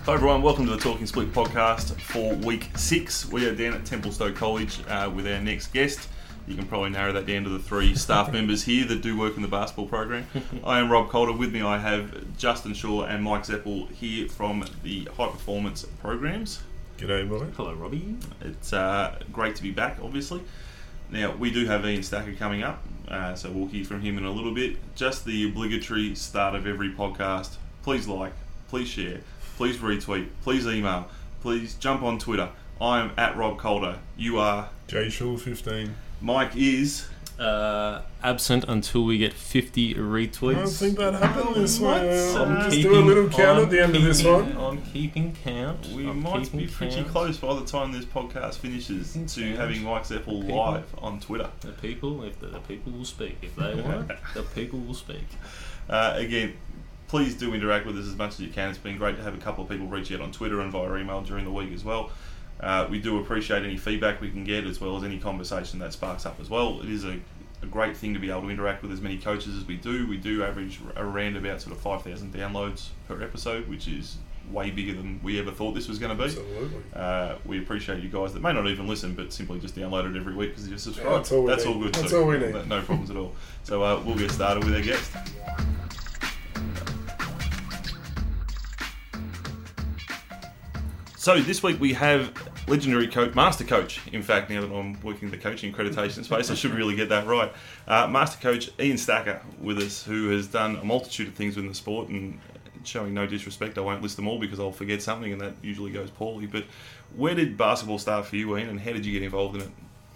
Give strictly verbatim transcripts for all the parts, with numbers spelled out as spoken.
Hi everyone, welcome to the Talking Split podcast for week six. We are down at Templestowe College uh, with our next guest. You can probably narrow that down to the three staff members here that do work in the basketball program. I am Rob Calder. With me I have Justin Shaw and Mike Zeppel here from the High Performance Programs. G'day, Mike. Hello, Robbie. It's uh, great to be back, obviously. Now, we do have Ian Stacker coming up, uh, so we'll hear from him in a little bit. Just the obligatory start of every podcast. Please like, please share, please retweet, please email, please jump on Twitter. I am at Rob Calder. You are? J Shaw fifteen. Mike is? Uh, absent until we get fifty retweets. I don't think that happened this What? way. I'm Let's keeping- do a little count I'm at the end of this keeping- one. I'm keeping count. We I'm might keeping be pretty count. close by the time this podcast finishes Keeping to count. having Mike Zeppel People. live on Twitter. The people, if the, the people will speak. If they want it, the people will speak. Uh, again, please do interact with us as much as you can. It's been great to have a couple of people reach out on Twitter and via email during the week as well. Uh, we do appreciate any feedback we can get, as well as any conversation that sparks up as well. It is a, a great thing to be able to interact with as many coaches as we do. We do average around about sort of five thousand downloads per episode, which is way bigger than we ever thought this was going to be. Absolutely. Uh, we appreciate you guys that may not even listen, but simply just download it every week because you're subscribed. Yeah, that's all we that's need. all good. That's too. all we need. No- No problems at all. So uh, we'll get started with our guest. So this week we have legendary coach, master coach. In fact, now that I'm working the coaching accreditation space, I should really get that right. Uh, master coach Ian Stacker with us, who has done a multitude of things within the sport, and showing no disrespect, I won't list them all because I'll forget something, and that usually goes poorly. But where did basketball start for you, Ian, and how did you get involved in it?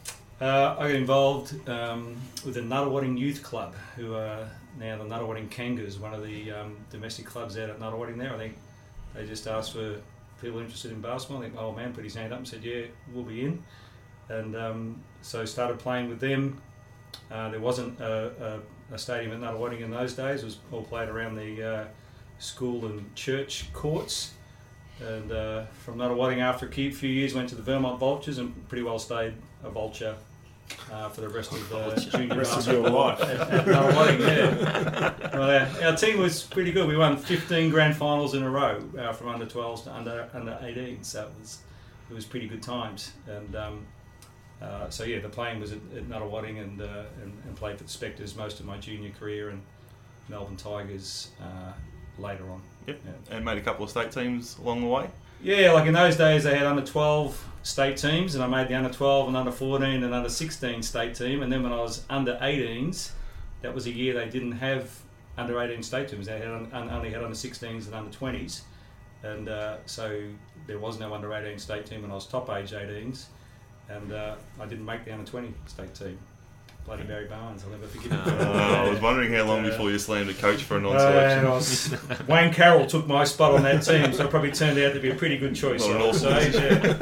Uh, I got involved um, with the Nuttawading Youth Club, who are now the Nuttawading Kangas, one of the um, domestic clubs out at Nuttawading there. I think they just asked for people interested in basketball. I think my old man put his hand up and said, yeah, we'll be in. And um, so started playing with them. Uh, there wasn't a, a, a stadium at Nuttawading in those days. It was all played around the uh, school and church courts. And uh, from Nuttawading, after a few years, went to the Vermont Vultures and pretty well stayed a vulture uh, for the rest of the junior Rest of basketball your life. at, at Nuttawading, yeah. Well, our, our team was pretty good. We won fifteen grand finals in a row, uh, from under twelves to under under eighteens. So it was it was pretty good times. And um, uh, so yeah, the playing was at, at Nuttawading, and, uh, and and played for the Spectres most of my junior career, and Melbourne Tigers uh, later on. Yep. Yeah. And made a couple of state teams along the way. Yeah, like in those days they had under twelve state teams, and I made the under twelve and under fourteen and under sixteen state team. And then when I was under eighteens, that was a year they didn't have under eighteen state teams. They had un- only had under sixteens and under twenties, and uh, so there was no under eighteen state team when I was top age eighteens, and uh, I didn't make the under twenty state team. Bloody Barry Barnes, I'll never forgive him. Uh, I was wondering how long Uh, before you slammed a coach for a Uh, non-selection. and I was, Wayne Carroll took my spot on that team, so it probably turned out to be a pretty good choice. Not I an would awful say,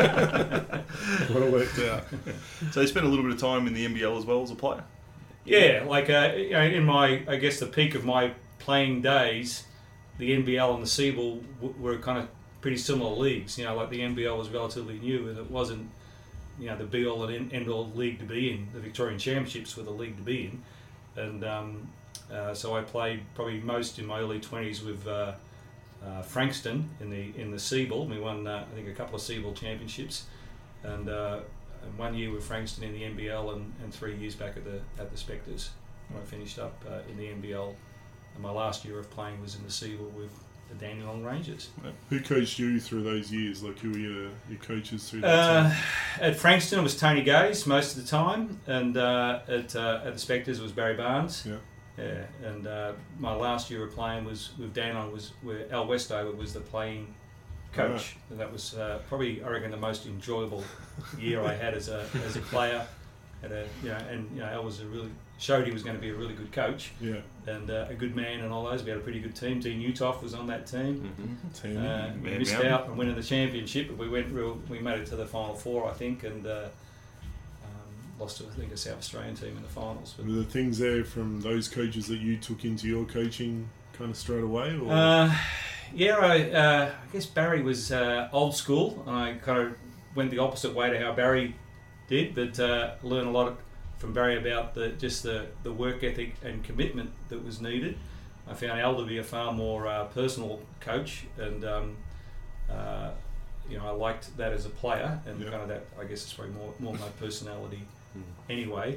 yeah. Well worked out. So you spent a little bit of time in the N B L as well as a player. Yeah, like uh, you know, in my, I guess the peak of my playing days, the N B L and the C B L w- were kind of pretty similar leagues. You know, like the N B L was relatively new, and it wasn't, you know, the be all and end all league to be in. The Victorian Championships were the league to be in, and um, uh, so I played probably most in my early twenties with uh, uh, Frankston in the in the C B L. We won, uh, I think, a couple of C B L championships, and. Uh, And one year with Frankston in the N B L, and, and three years back at the at the Spectres, where I finished up uh, in the N B L. And my last year of playing was in the C B L with the Dandenong Rangers. Who coached you through those years? Like, who were your, your coaches through that Uh, time? at Frankston, it was Tony Gaze most of the time, and uh, at uh, at the Spectres, it was Barry Barnes. Yeah. Yeah, and uh, my last year of playing was with Dandenong was where Al Westover was the playing coach, Right. and that was uh, probably, I reckon, the most enjoyable year I had as a as a player. And a, you know, and you know, Al was a really showed he was going to be a really good coach Yeah. and uh, a good man and all those. We had a pretty good team. Dean Utoff was on that team. Mm-hmm. Team. Uh, we Man missed Mountain. out on winning the championship, but we went real. We made it to the final four, I think, and uh, um, lost to I think a South Australian team in the finals. But, Were the things there from those coaches that you took into your coaching kind of straight away? Or? Uh, yeah, I, uh, I guess Barry was uh, old school, and I kind of went the opposite way to how Barry did, but uh, learned a lot from Barry about the just the, the work ethic and commitment that was needed. I found Al to be a far more uh, personal coach, and um, uh, you know, I liked that as a player, and Yeah. kind of that. I guess it's probably more more my personality Mm. anyway.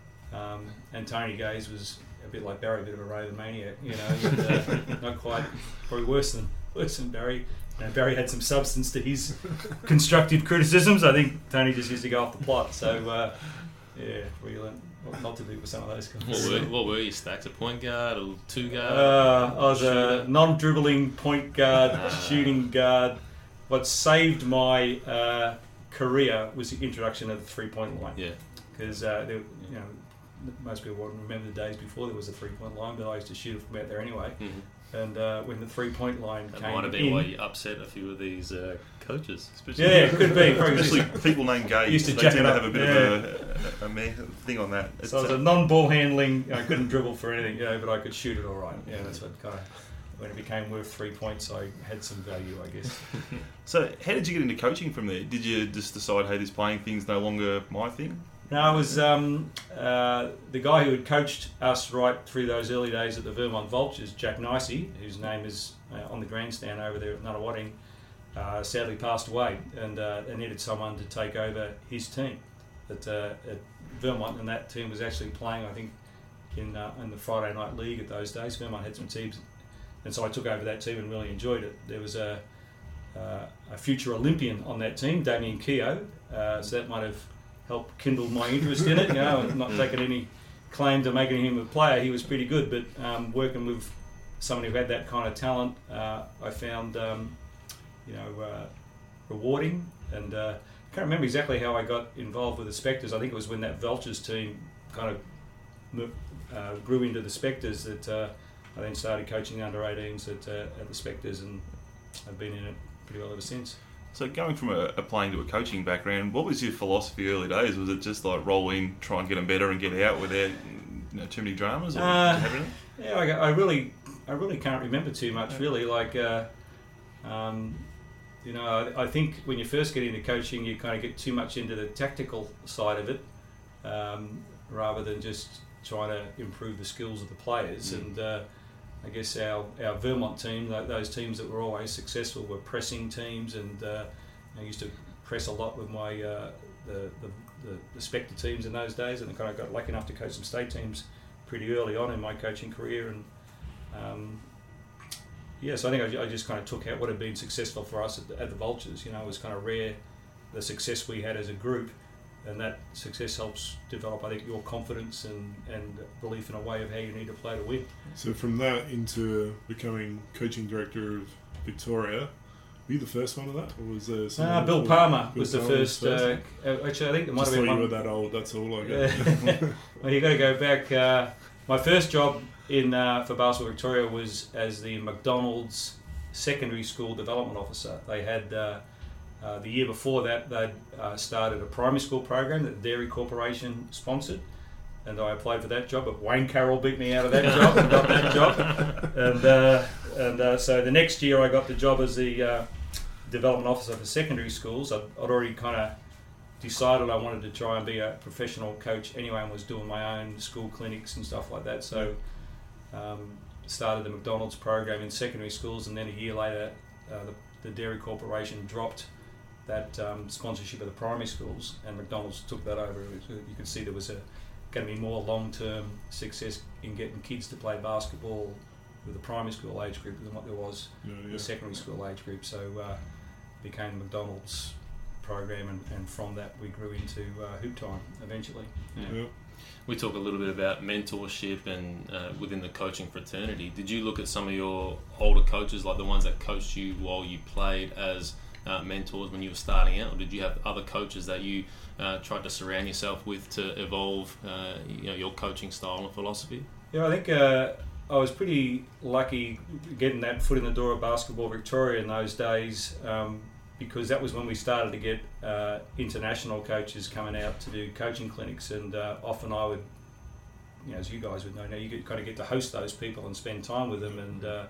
Um, and Tony Gaze was a bit like Barry, a bit of a raving maniac, you know, and, uh, not quite, probably worse than worse than Barry. You know, Barry had some substance to his constructive criticisms. I think Tony just used to go off the plot. So uh, yeah, we learned what not to do with some of those guys. What were, what were you, Stacks? A point guard or two guard? Uh, I was a Shooter? non-dribbling point guard, Ah. shooting guard. What saved my uh, career was the introduction of the three-point line. Yeah. Because uh, there- you know, most people won't remember the days before there was a three-point line, but I used to shoot it from out there anyway. Mm-hmm. And uh, when the three-point line That came might have been in, why you upset a few of these uh, coaches. Especially, yeah, it could be. Probably especially people named Gay. Used to they jack tend it to up, have a bit of a, a, a meh thing on that. It's, so I was uh, a non-ball handling. I couldn't dribble for anything, you know, but I could shoot it all right. Yeah, that's what kind of. When it became worth three points, I had some value, I guess. So, how did you get into coaching from there? Did you just decide, hey, this playing thing's no longer my thing? No, I was um, uh, the guy who had coached us right through those early days at the Vermont Vultures, Jack Nicey, whose name is uh, on the grandstand over there at Nunawading, uh, sadly passed away, and uh, they needed someone to take over his team at, uh, at Vermont, and that team was actually playing, I think, in uh, in the Friday Night League at those days. Vermont had some teams, and so I took over that team and really enjoyed it. There was a, uh, a future Olympian on that team, Damien Keogh, uh, so that might have helped kindle my interest in it. You know, I'm not taking any claim to making him a player. He was pretty good, but um, working with someone who had that kind of talent, uh, I found um, you know uh, rewarding. And uh, I can't remember exactly how I got involved with the Spectres. I think it was when that Vultures team kind of mo- uh, grew into the Spectres that uh, I then started coaching the under eighteens at, uh, at the Spectres, and I've been in it pretty well ever since. So, going from a, a playing to a coaching background, what was your philosophy early days? Was it just like roll in, try and get them better, and get out without you know, too many dramas? Or Uh, did you have anything? Yeah, I, I really, I really can't remember too much. Really, like, uh, um, you know, I, I think when you first get into coaching, you kind of get too much into the tactical side of it, um, rather than just trying to improve the skills of the players. Mm. And uh, I guess our, our Vermont team, like those teams that were always successful, were pressing teams, and uh, I used to press a lot with my uh, the, the, the the Spectre teams in those days, and I kind of got lucky enough to coach some state teams pretty early on in my coaching career. And um, yeah, so I think I, I just kind of took out what had been successful for us at the, at the Vultures. You know, it was kind of rare, the success we had as a group, and that success helps develop, I think, your confidence and, and belief in a way of how you need to play to win. So from that into becoming coaching director of Victoria, were you the first one of that, or was there someone Uh, Bill before? Palmer Bill was the Palmer first. Uh, uh, actually, I think there might Just have thought been you one. were that old. That's all I got. Yeah. Well, you got to go back. Uh, my first job in uh, for Basketball Victoria was as the McDonald's secondary school development officer. They had uh, uh, the year before that they'd uh, started a primary school program that Dairy Corporation sponsored, and I applied for that job. But Wayne Carroll beat me out of that job and got that job. And uh, and uh, so the next year I got the job as the uh, development officer for secondary schools. I'd, I'd already kind of decided I wanted to try and be a professional coach anyway, and was doing my own school clinics and stuff like that. So um, started the McDonald's program in secondary schools, and then a year later uh, the, the Dairy Corporation dropped that um, sponsorship of the primary schools, and McDonald's took that over. You could see there was a going to be more long-term success in getting kids to play basketball with the primary school age group than what there was Yeah, yeah. the secondary school age group. So uh, became McDonald's program, and, and from that we grew into uh, Hoop Time eventually. Yeah. Yeah. We talk a little bit about mentorship and uh, within the coaching fraternity. Did you look at some of your older coaches, like the ones that coached you while you played, as uh, mentors when you were starting out, or did you have other coaches that you uh, tried to surround yourself with to evolve uh, you know, your coaching style and philosophy? Yeah, I think uh, I was pretty lucky getting that foot in the door of Basketball Victoria in those days, um, because that was when we started to get uh, international coaches coming out to do coaching clinics, and uh, often I would, you know, as you guys would know now, you get, kind of get to host those people and spend time with them. And uh,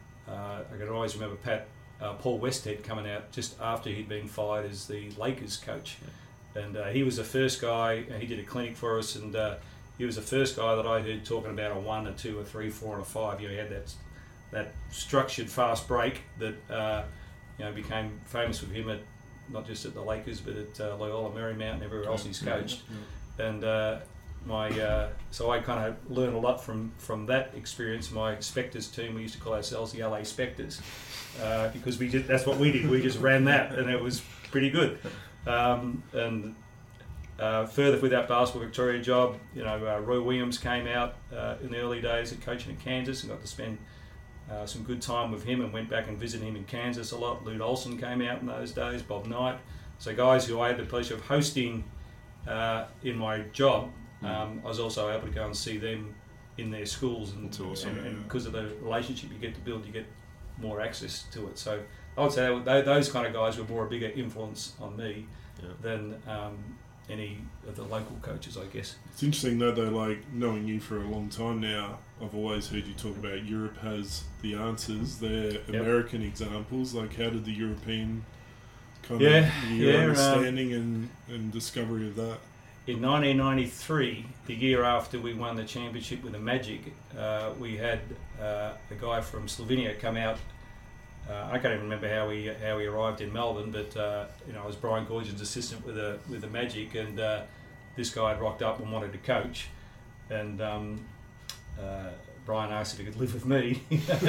uh, I can always remember Pat uh, Paul Westhead coming out just after he'd been fired as the Lakers coach, and uh, he was the first guy. He did a clinic for us, and uh, he was the first guy that I heard talking about a one, a two, a three, four, and a five. You know, he had that that structured fast break that. Uh, you know, became famous with him at not just at the Lakers, but at uh, Loyola Marymount and everywhere else he's coached. Yeah. And uh, my uh, so I kind of learned a lot from from that experience. My Spectres team, we used to call ourselves the L A Spectres uh, because we did, that's what we did. We just ran that, and it was pretty good. Um, and uh, further with that Basketball Victoria job, you know, uh, Roy Williams came out uh, in the early days of coaching at Kansas and got to spend uh, some good time with him and went back and visited him in Kansas a lot. Lute Olson came out in those days, Bob Knight. So guys who I had the pleasure of hosting uh, in my job, um, I was also able to go and see them in their schools, and, awesome, and, and yeah. because of the relationship you get to build, you get more access to it. So I would say that those kind of guys were more a bigger influence on me Yeah. than um, any of the local coaches, I guess. It's interesting though, though, like knowing you for a long time now, I've always heard you talk about Europe has the answers. They're Yep. American examples. Like, how did the European kind Yeah, of your yeah, um, understanding and, and discovery of that? In nineteen ninety-three, the year after we won the championship with the Magic, uh, we had uh, a guy from Slovenia come out. Uh, I can't even remember how he how he arrived in Melbourne, but uh, you know, I was Brian Goorjian's assistant with the with the Magic, and uh, this guy had rocked up and wanted to coach, and um, uh, Brian asked if he could live with me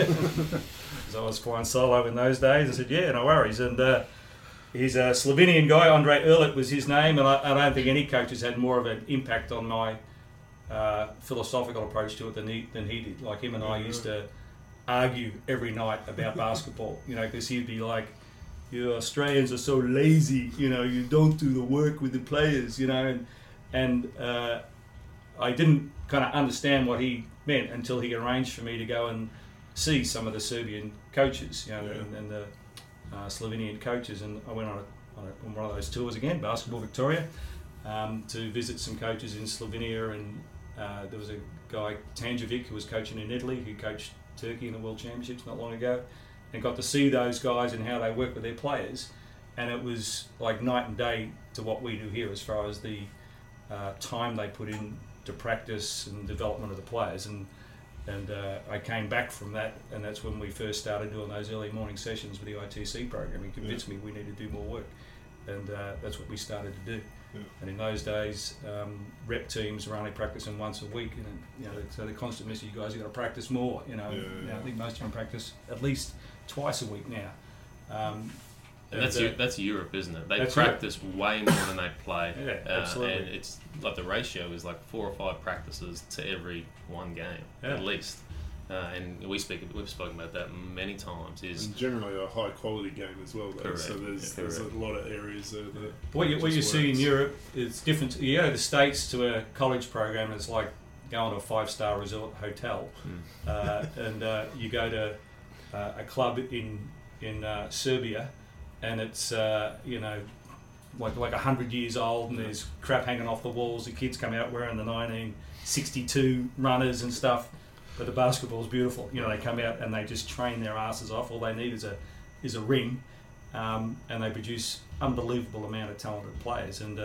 because I was flying solo in those days. I said, yeah, no worries, and. Uh, He's a Slovenian guy, Andre Erlich was his name, and I, I don't think any coach has had more of an impact on my uh, philosophical approach to it than he than he did. Like him and I used to argue every night about basketball, you know, because he'd be like, "You Australians are so lazy, you know, you don't do the work with the players, you know," and and uh, I didn't kind of understand what he meant until he arranged for me to go and see some of the Serbian coaches, you know, Yeah. and, and the Uh, Slovenian coaches, and I went on, a, on, a, on one of those tours again, Basketball Victoria, um, to visit some coaches in Slovenia, and uh, there was a guy, Tanjevic, who was coaching in Italy, who coached Turkey in the World Championships not long ago, and got to see those guys and how they work with their players, and it was like night and day to what we do here as far as the uh, time they put in to practice and development of the players. And And uh, I came back from that, and that's when we first started doing those early morning sessions with the I T C program. He convinced Yeah. me we need to do more work, and uh, that's what we started to do. Yeah. And in those days, um, rep teams were only practicing once a week, and you know, so the constant message, you guys, you got to practice more. You know, Yeah, you know, yeah. I think most of them practice at least twice a week now. Um, And that's uh, Eu- that's Europe, isn't it? They That's practice way more than they play. Yeah, uh, absolutely. And it's like the ratio is like four or five practices to every one game, Yeah. at least. Uh, and we speak, we've spoken about that many times. Is And generally a high quality game as well, though. Correct. So there's Yeah, there's correct. a lot of areas there that What you, what you just see in works. Europe is different. You go to the States to a college program, it's like going to a five-star resort hotel. Hmm. Uh, and uh, you go to uh, a club in in uh, Serbia, and it's, uh, you know, like like one hundred years old, and there's crap hanging off the walls. The kids come out wearing the nineteen sixty-two runners and stuff. But the basketball is beautiful. You know, they come out and they just train their asses off. All they need is a is a ring, um, and they produce unbelievable amount of talented players. And uh,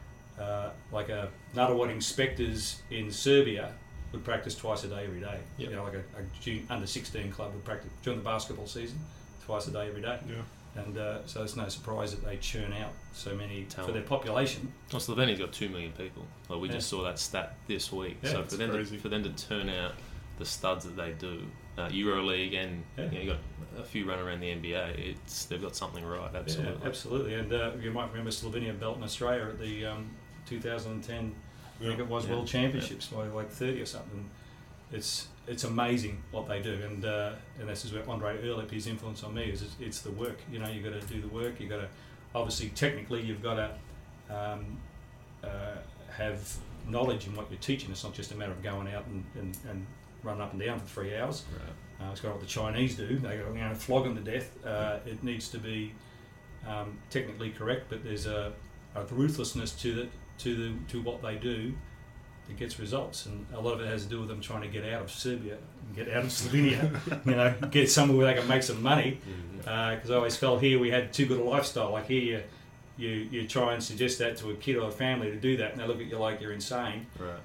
uh, like a Nadawading Spectres in Serbia would practice twice a day every day. Yep. You know, like a, a jun- under sixteen club would practice during the basketball season twice a day every day. Yeah. And uh, so it's no surprise that they churn out so many for Talent. their population. well, Slovenia's got two million people. Like we Yeah. just saw that stat this week. Yeah, so it's for them to, crazy. for them to turn out the studs that they do, uh, EuroLeague, and Yeah. you know, you got a few run around the N B A. It's they've got something right. Absolutely. Yeah, absolutely. And uh, you might remember Slovenia belting Australia at the um, two thousand ten, I think it was Yeah. World Championships by like thirty or something. It's it's amazing what they do, and uh, and this is where Andre Erlich, his influence on me is it's, it's the work. You know, you got to do the work. You got to obviously technically you've got to um, uh, have knowledge in what you're teaching. It's not just a matter of going out and, and, and running up and down for three hours. Right. Uh, it's got what the Chinese do. They go, you know, flog them to death. Uh, it needs to be um, technically correct, but there's a, a ruthlessness to the to the to what they do that gets results, and a lot of it has to do with them trying to get out of Serbia, and get out of Slovenia, you know, get somewhere where they can make some money. Because I always felt here we had too good a lifestyle. Like here, you, you you try and suggest that to a kid or a family to do that, and they look at you like you're insane. Right.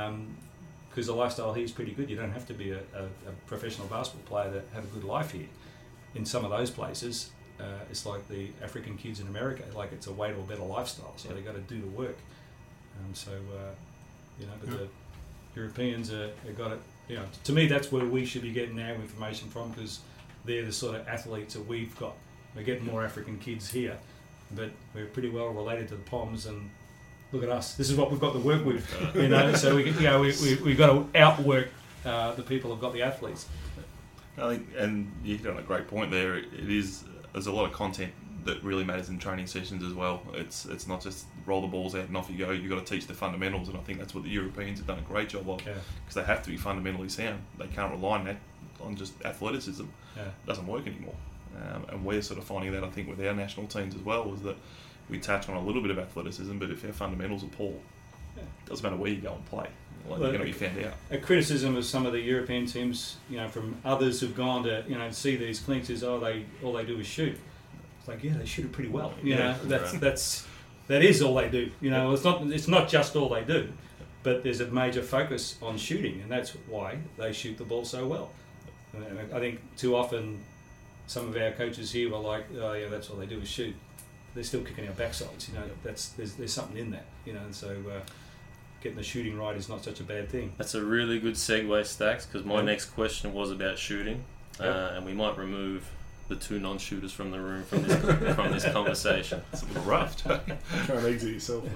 Because the lifestyle here is pretty good. You don't have to be a, a, a professional basketball player to have a good life here. In some of those places, uh, it's like the African kids in America, like it's a way to a better lifestyle, so they've got to do the work. Um, so, uh, you know, but Yeah. the Europeans are, have got it, you know, to me that's where we should be getting our information from, because they're the sort of athletes that we've got. We're getting more African kids here, but we're pretty well related to the Poms, and look at us. This is what we've got to work with, you know. So we, you know, we we we've got to outwork uh, the people who've got the athletes. I think, and you hit on a great point there. It is there's a lot of content that really matters in training sessions as well. It's it's not just roll the balls out and off you go. You've got to teach the fundamentals, and I think that's what the Europeans have done a great job of, because Yeah. they have to be fundamentally sound. They can't rely on that on just athleticism. Yeah. It doesn't work anymore. Um, and we're sort of finding that, I think, with our national teams as well, is that we touch on a little bit of athleticism, but if our fundamentals are poor, Yeah. it doesn't matter where you go and play. Like, Well, you're going to be found out. A criticism of some of the European teams, you know, from others who've gone to, you know, see these clinics is, oh, they all they do is shoot. It's like, yeah, they shoot it pretty well. You Yeah, know, that's right. that's that is all they do. You know, it's not it's not just all they do, but there's a major focus on shooting, and that's why they shoot the ball so well. And I think too often some of our coaches here were like, oh yeah, that's all they do is shoot. They're still kicking our backsides. You know, that's there's there's something in that. You know, and so uh, getting the shooting right is not such a bad thing. That's a really good segue, Stacks, because my Yep. next question was about shooting, Yep. uh, and we might remove the two non-shooters from the room from this from this conversation. It's a little rough. Can't exit yourself.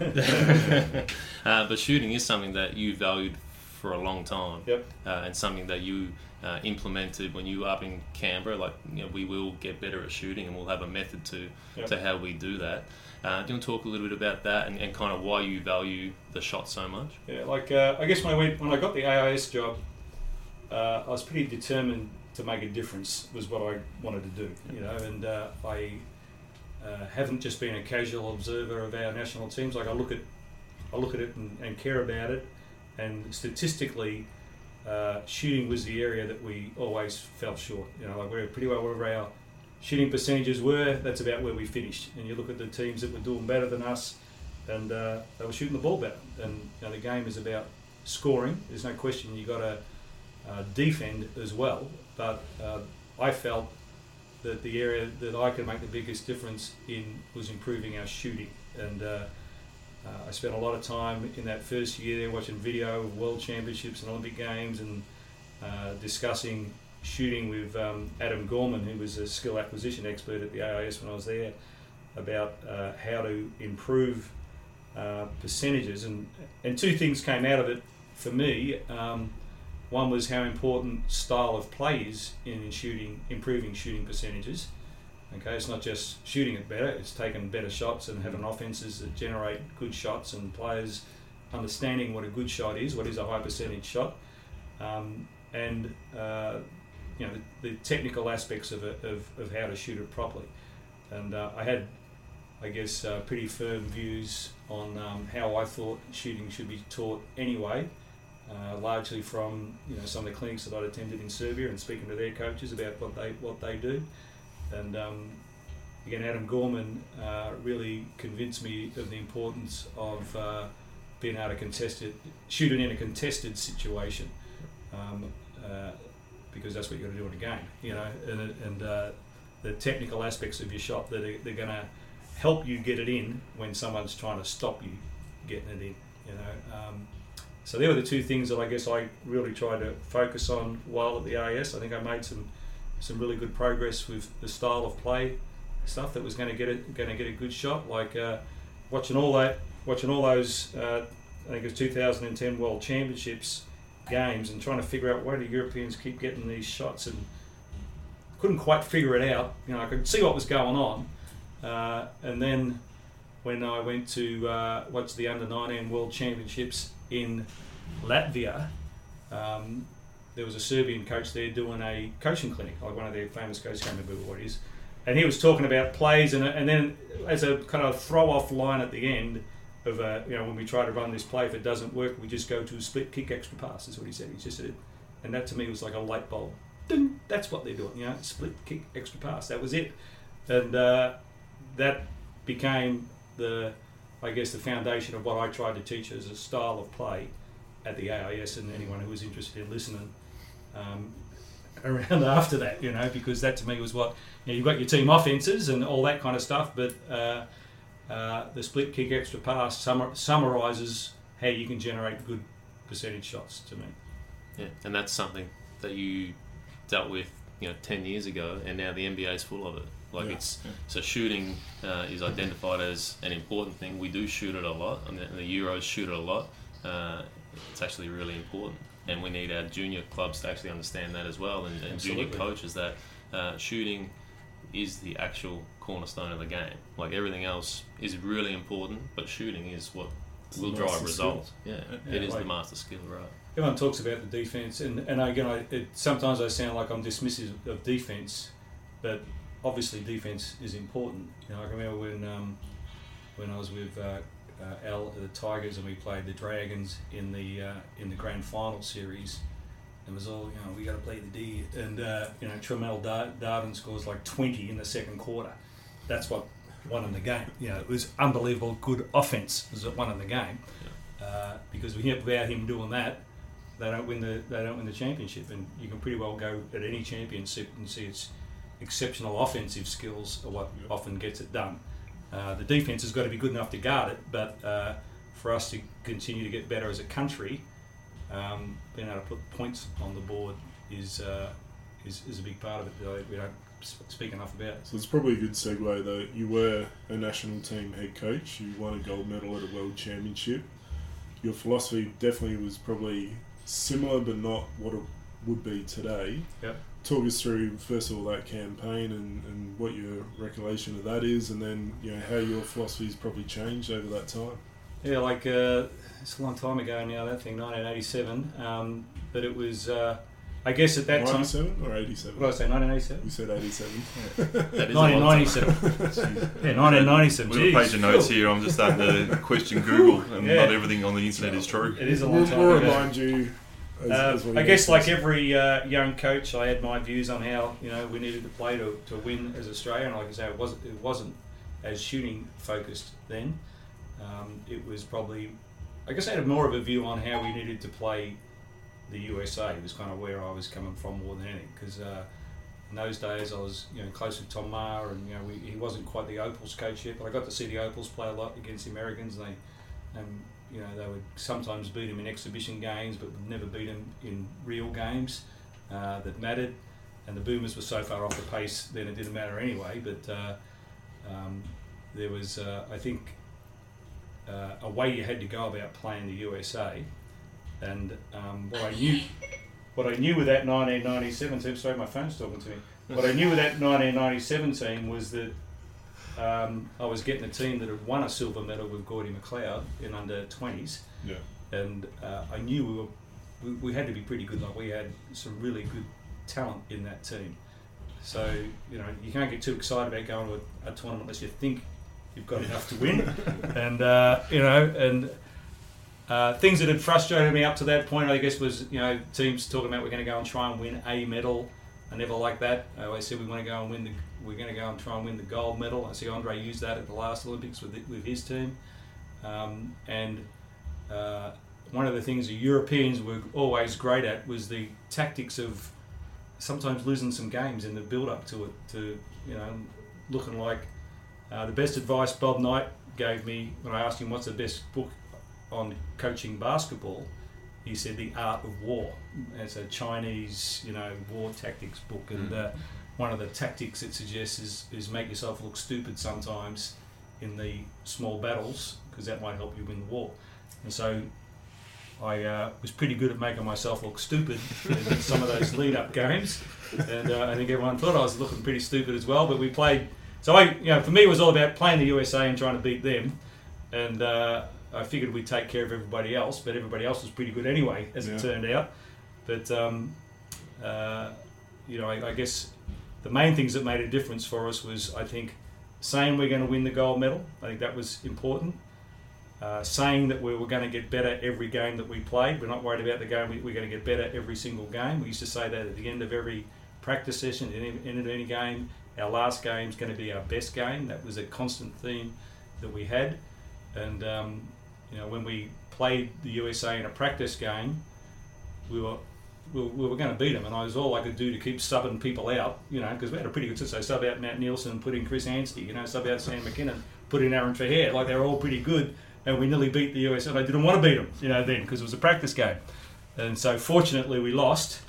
uh, but shooting is something that you valued for a long time, Yep. uh, and something that you uh, implemented when you were up in Canberra. Like, you know, we will get better at shooting, and we'll have a method to Yep. to how we do that. Uh, do you want to talk a little bit about that and, and kind of why you value the shot so much? Yeah, like uh, I guess when I went when I got the A I S job, uh, I was pretty determined to make a difference. Was what I wanted to do, you know. And uh, I uh, haven't just been a casual observer of our national teams. Like I look at, I look at it and, and care about it. And statistically, uh, shooting was the area that we always fell short. You know, like we're pretty well wherever our shooting percentages were, that's about where we finished. And you look at the teams that were doing better than us, and uh, they were shooting the ball better. And you know, the game is about scoring. There's no question you got to uh, defend as well. But uh, I felt that the area that I could make the biggest difference in was improving our shooting. And uh, uh, I spent a lot of time in that first year there watching video of World Championships and Olympic Games, and uh, discussing shooting with um, Adam Gorman, who was a skill acquisition expert at the A I S when I was there, about uh, how to improve uh, percentages. And, and two things came out of it for me. Um, one was how important style of play is in shooting, improving shooting percentages. Okay, it's not just shooting it better, it's taking better shots and having offences that generate good shots, and players understanding what a good shot is, what is a high percentage shot, um, and uh, you know the, the technical aspects of it, of, of how to shoot it properly. And uh, I had, I guess, uh, pretty firm views on um, how I thought shooting should be taught anyway, uh, largely from you know some of the clinics that I'd attended in Serbia and speaking to their coaches about what they what they do. And um, again, Adam Gorman uh, really convinced me of the importance of uh, being able to contest it, shoot it in a contested situation, um, uh, because that's what you've got to do in a game, you know. And, and uh, the technical aspects of your shot that are, they're going to help you get it in when someone's trying to stop you getting it in, you know. Um, so they were the two things that I guess I really tried to focus on while at the A I S. I think I made some. some really good progress with the style of play stuff that was going to get it, going to get a good shot. Like uh, watching all that, watching all those, uh, I think it was two thousand ten World Championships games, and trying to figure out why do Europeans keep getting these shots, and couldn't quite figure it out. You know, I could see what was going on, uh, and then when I went to uh, watch the under nineteen World Championships in Latvia. Um, There was a Serbian coach there doing a coaching clinic, like one of their famous coaches, I can't remember what it is. And he was talking about plays, and, and then as a kind of throw-off line at the end of, uh, you know, when we try to run this play, if it doesn't work, we just go to a split kick extra pass, is what he said. He just said, and that to me was like a light bulb. Ding, that's what they're doing, you know, split kick extra pass. That was it. And uh, that became the, I guess, the foundation of what I tried to teach as a style of play at the A I S, and anyone who was interested in listening. Um, around after that, you know, because that to me was what, you know, you've got your team offences and all that kind of stuff, but uh, uh, the split kick extra pass summar, summarises how you can generate good percentage shots to me. Yeah, and that's something that you dealt with, you know, ten years ago, and now the N B A is full of it. Like Yeah. it's so shooting uh, is identified as an important thing. We do shoot it a lot, and the, the Euros shoot it a lot. Uh, it's actually really important, and we need our junior clubs to actually understand that as well, and, and junior Absolutely. coaches that uh, shooting is the actual cornerstone of the game. Like everything else is really important, but shooting is what It's will the drive master results. Yeah, Yeah, it is like- the master skill, right? Everyone talks about the defence, and, and again, I, it, sometimes I sound like I'm dismissive of defence, but obviously defence is important. You know, I can remember when um, when I was with uh, uh, Al at the Tigers and we played the Dragons in the uh, in the grand final series. It was all, you know, we got to play the D, and uh, you know, Tremel Dar- Darden scores like twenty in the second quarter. That's what won them the game. You know, it was unbelievable good offence was what won them the game, uh, because without him doing that, they don't win the they don't win the championship. And you can pretty well go at any championship and see it's exceptional offensive skills are what Yeah. often gets it done. Uh, the defence has got to be good enough to guard it, but uh, for us to continue to get better as a country, um, being able to put points on the board is uh, is, is a big part of it that we don't s- speak enough about. So it's probably a good segue though. You were a national team head coach. You won a gold medal at a world championship. Your philosophy definitely was probably similar, but not what it would be today. Yep. Talk us through first of all that campaign and, and what your recollection of that is, and then you know how your philosophy's probably changed over that time. Yeah, like uh, it's a long time ago now. That thing, nineteen eighty-seven. Um, but it was, uh, I guess, at that time. ninety-seven or eighty-seven? What did I say? nineteen eighty-seven. You said eighty-seven. That is a nineteen long time. ninety-seven. Yeah, nineteen ninety-seven. With a Jeez. page of notes here, I'm just starting to question Google, and Yeah. not everything on the internet is true. It is a We'll, long time we'll ago. remind you. As, Uh, as we I go guess, through like this. every uh, young coach, I had my views on how, you know, we needed to play to, to win as Australia. And like I say, it wasn't it wasn't as shooting focused then. Um, it was probably, I guess, I had more of a view on how we needed to play the U S A. It was kind of where I was coming from more than anything, because uh, in those days I was, you know, close with Tom Maher, and you know, we, he wasn't quite the Opals coach yet, but I got to see the Opals play a lot against the Americans, and they. Um, You know, they would sometimes beat him in exhibition games, but would never beat him in real games uh, that mattered. And the Boomers were so far off the pace, then it didn't matter anyway. But uh, um, there was, uh, I think, uh, a way you had to go about playing the U S A. And um, what I knew, what I knew with that nineteen ninety-seven team. Sorry, my phone's talking to me. What I knew with that nineteen ninety-seven team was that. Um, I was getting a team that had won a silver medal with Gordy McLeod in under twenties, Yeah. and uh, I knew we were we, we had to be pretty good. Like we had some really good talent in that team. So you know you can't get too excited about going to a, a tournament unless you think you've got enough to win. and uh, you know and uh, things that had frustrated me up to that point, I guess, was you know teams talking about we're going to go and try and win a medal. I never liked that. I always said we want to go and win the. We're going to go and try and win the gold medal. I see Andre used that at the last Olympics with with his team, um, and uh, one of the things the Europeans were always great at was the tactics of sometimes losing some games in the build-up to it. To you know, looking like uh, the best advice Bob Knight gave me when I asked him what's the best book on coaching basketball. He said The Art of War. It's a Chinese, you know, war tactics book, and uh, one of the tactics it suggests is, is make yourself look stupid sometimes in the small battles, because that might help you win the war. And so I uh, was pretty good at making myself look stupid in some of those lead-up games, and uh, I think everyone thought I was looking pretty stupid as well. But we played. So I, you know, for me, it was all about playing the U S A and trying to beat them, and. Uh, I figured we'd take care of everybody else, but everybody else was pretty good anyway, as Yeah. it turned out. But, um, uh, you know, I, I guess the main things that made a difference for us was, I think, saying we're going to win the gold medal. I think that was important. Uh, saying that we were going to get better every game that we played. We're not worried about the game. We, we're going to get better every single game. We used to say that at the end of every practice session, at the end of any game, our last game is going to be our best game. That was a constant theme that we had. And, um, you know, when we played the U S A in a practice game, we were we, we were going to beat them, and I was all I could do to keep subbing people out, you know, because we had a pretty good system. So sub out Matt Nielsen, put in Chris Anstey, you know, sub out Sam McKinnon, put in Aaron Trahair. Like, they were all pretty good, and we nearly beat the U S A. And I didn't want to beat them, you know, then, because it was a practice game. And so, fortunately, we lost.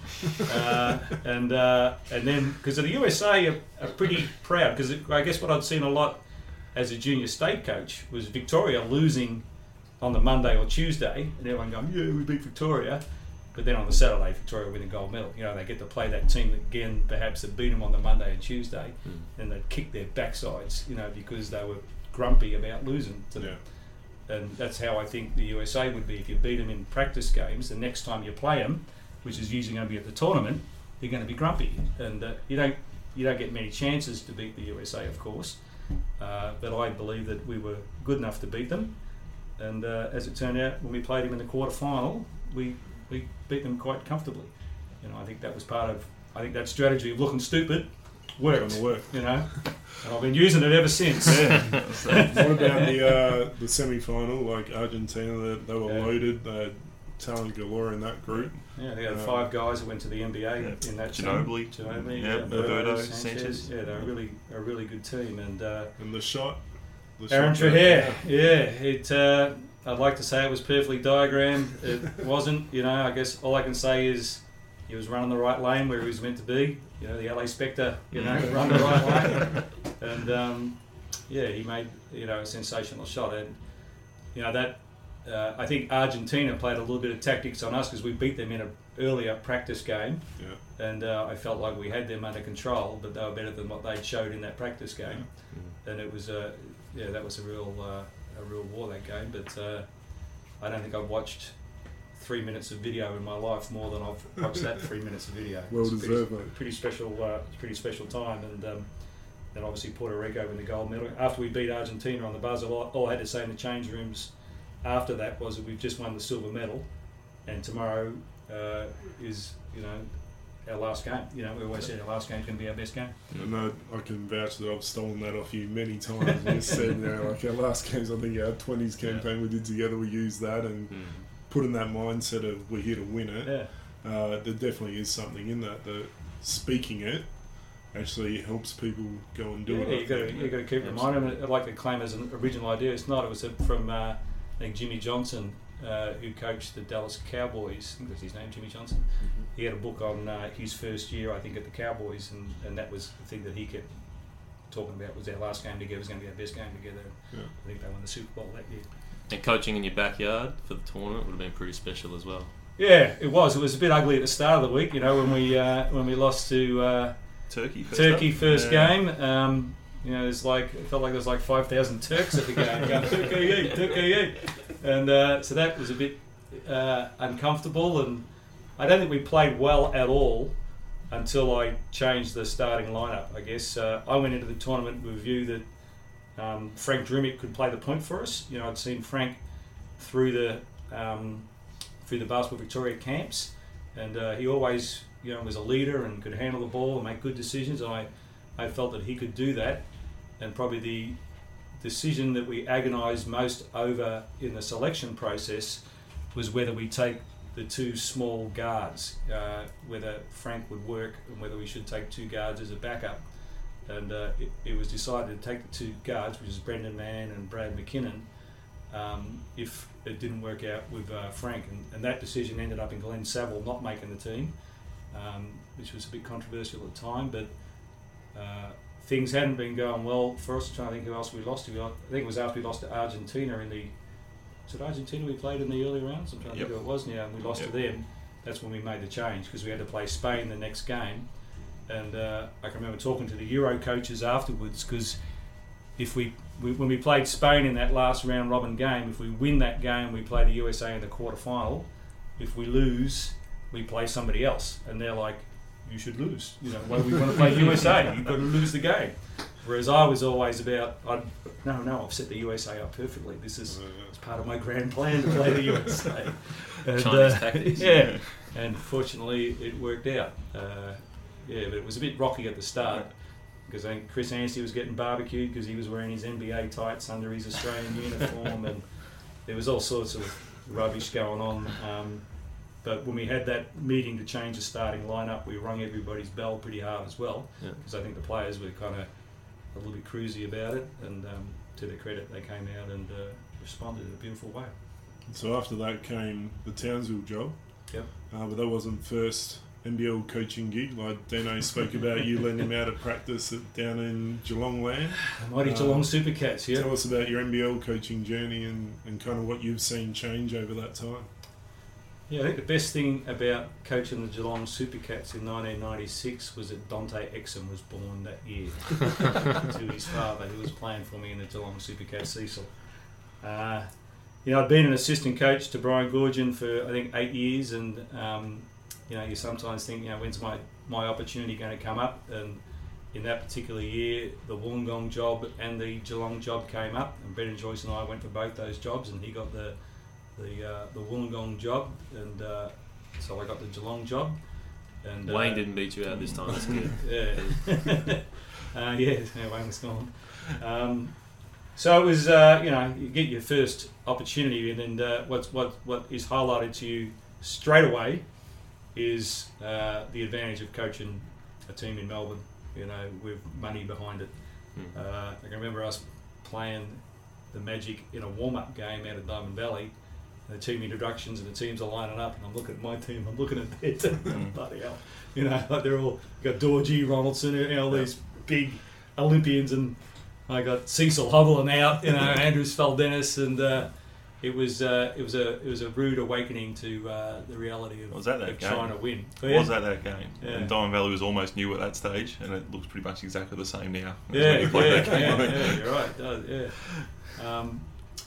Uh, and uh, and then, because the U S A are, are pretty proud, because I guess what I'd seen a lot as a junior state coach was Victoria losing on the Monday or Tuesday, and everyone going, yeah, we beat Victoria. But then on the Saturday, Victoria win the gold medal. You know, they get to play that team again, perhaps that beat them on the Monday and Tuesday, mm. and they'd kick their backsides, you know, because they were grumpy about losing to them. Yeah. And that's how I think the U S A would be. If you beat them in practice games, the next time you play them, which is usually going to be at the tournament, you're going to be grumpy. And uh, you don't you don't get many chances to beat the U S A, of course. Uh, but I believe that we were good enough to beat them. And uh, as it turned out, when we played them in the quarter final, we we beat them quite comfortably. You know, I think that was part of. I think that strategy of looking stupid worked. Work. You know, and I've been using it ever since. Yeah. What about the uh, the semi-final? Like Argentina, they, they were Yeah. loaded. They had talent galore in that group. Yeah, they had Um, five guys that went to the N B A Yeah. in that Ginobili. team. Ginobili, Yeah, yeah, Roberto, Sanchez. Sanchez. Yeah, they're a really a really good team. And uh, And the shot. The Aaron shot Trahair, yeah, it. Uh, I'd like to say it was perfectly diagrammed. It wasn't. You know, I guess all I can say is he was running the right lane where he was meant to be. You know, the L A Spectre, you know, run the right lane. And um, yeah, he made, you know, a sensational shot. And you know that uh, I think Argentina played a little bit of tactics on us because we beat them in an earlier practice game. Yeah. And uh, I felt like we had them under control, but they were better than what they showed in that practice game. Yeah. And it was a, yeah, that was a real, uh, a real war, that game. But uh, I don't think I've watched three minutes of video in my life more than I've watched that three minutes of video. Well It's a deserved, pretty, mate. pretty special, uh, pretty special time. And um, then obviously Puerto Rico win the gold medal. After we beat Argentina on the buzzer, all, all I had to say in the change rooms after that was that we've just won the silver medal, and tomorrow uh, is, you know, our last game. You know, we always said our last game's going to be our best game. And I, I can vouch that I've stolen that off you many times. You said, you know, like our last games, I think our twenties campaign we did together, we used that and Mm. put in that mindset of we're here to win it. Yeah. Uh, there definitely is something in that. That speaking it actually helps people go and do yeah, it. I you got to think. you got to keep reminding them. I'd like to claim as an original idea. It's not. It was from uh, I think Jimmy Johnson, uh, who coached the Dallas Cowboys. I think that's his name, Jimmy Johnson. Mm-hmm. He had a book on uh, his first year, I think, at the Cowboys, and, and that was the thing that he kept talking about. Was our last game together was going to be our best game together. Yeah. I think they won the Super Bowl that year. And coaching in your backyard for the tournament would have been pretty special as well. Yeah, it was. It was a bit ugly at the start of the week, you know, when we uh, when we lost to uh, Turkey first Turkey up. first Yeah. game. Um, you know, it's like it felt like there was like five thousand Turks at the game. Going, Turkey, Turkey, and uh, so that was a bit uh, uncomfortable. And I don't think we played well at all until I changed the starting lineup. I guess uh, I went into the tournament with a view that um, Frank Drimick could play the point for us. You know, I'd seen Frank through the um, through the Basketball Victoria camps, and uh, he always, you know, was a leader and could handle the ball and make good decisions. And I, I felt that he could do that. And probably the decision that we agonised most over in the selection process was whether we take the two small guards, uh, whether Frank would work and whether we should take two guards as a backup. And uh, it, it was decided to take the two guards, which is Brendan Mann and Brad McKinnon, um, if it didn't work out with uh, Frank. And, and that decision ended up in Glenn Saville not making the team, um, which was a bit controversial at the time. But uh, things hadn't been going well for us. I'm trying to think who else we lost to. I think it was after we lost to Argentina in the... Was it Argentina we played in the early rounds? I'm trying to Yep. think who it was now. And we lost Yep. to them. That's when we made the change, because we had to play Spain the next game. And uh, I can remember talking to the Euro coaches afterwards, because if we, we when we played Spain in that last round robin game, if we win that game, we play the U S A in the quarter final. If we lose, we play somebody else. And they're like, you should lose. You know, why do we want to play U S A? You've got to lose the game. Whereas I was always about, I'd, no, no, I've set the U S A up perfectly. This is it's part of my grand plan to play the U S A. And, Chinese uh, tactics. yeah, and fortunately it worked out. Uh, yeah, but it was a bit rocky at the start, because I think Chris Anstey was getting barbecued because he was wearing his N B A tights under his Australian uniform, and there was all sorts of rubbish going on. Um, but when we had that meeting to change the starting lineup, we rung everybody's bell pretty hard as well, because Yeah. I think the players were kind of a little bit cruisy about it, and um, to their credit, they came out and uh, responded in a beautiful way. So after that came the Townsville job. Yep. Uh, but that wasn't first N B L coaching gig. Like Dino spoke about, you letting him out at practice at, down in Geelong land. Mighty Um, Geelong Supercats, yeah. Tell us about your N B L coaching journey and, and kind of what you've seen change over that time. Yeah, I think the best thing about coaching the Geelong Supercats in nineteen ninety-six was that Dante Exum was born that year to his father, who was playing for me in the Geelong Supercats Cecil. Uh, you know, I'd been an assistant coach to Brian Goorjian for I think eight years, and um, you know, you sometimes think, you know, when's my, my opportunity going to come up? And in that particular year, the Wollongong job and the Geelong job came up, and Brendan Joyce and I went for both those jobs, and he got the the uh, the Wollongong job, and uh, so I got the Geelong job. And Wayne uh, didn't beat you out this time. That's good. Yeah, uh, yeah, yeah, Wayne was gone. Um, so it was, uh, you know, you get your first opportunity, and then uh, what's what what is highlighted to you straight away is uh, the advantage of coaching a team in Melbourne, you know, with money behind it. Hmm. Uh, I can remember us playing the Magic in a warm-up game out of Diamond Valley. The team introductions and the teams are lining up, and I'm looking at my team, I'm looking at their team, bloody hell. You know, like they're all, you got Dorji, Ronaldson, you know, all these big Olympians, and I got Cecil Hovland out, you know, Andrew Speldenis, and uh, it was uh, it was a it was a rude awakening to uh, the reality of, Was that that of game? trying to win. But Was yeah, that that game? Yeah. And Diamond Valley was almost new at that stage, and it looks pretty much exactly the same now. as Yeah, when you played yeah, that game. yeah, yeah, you're right. It does, yeah. Um,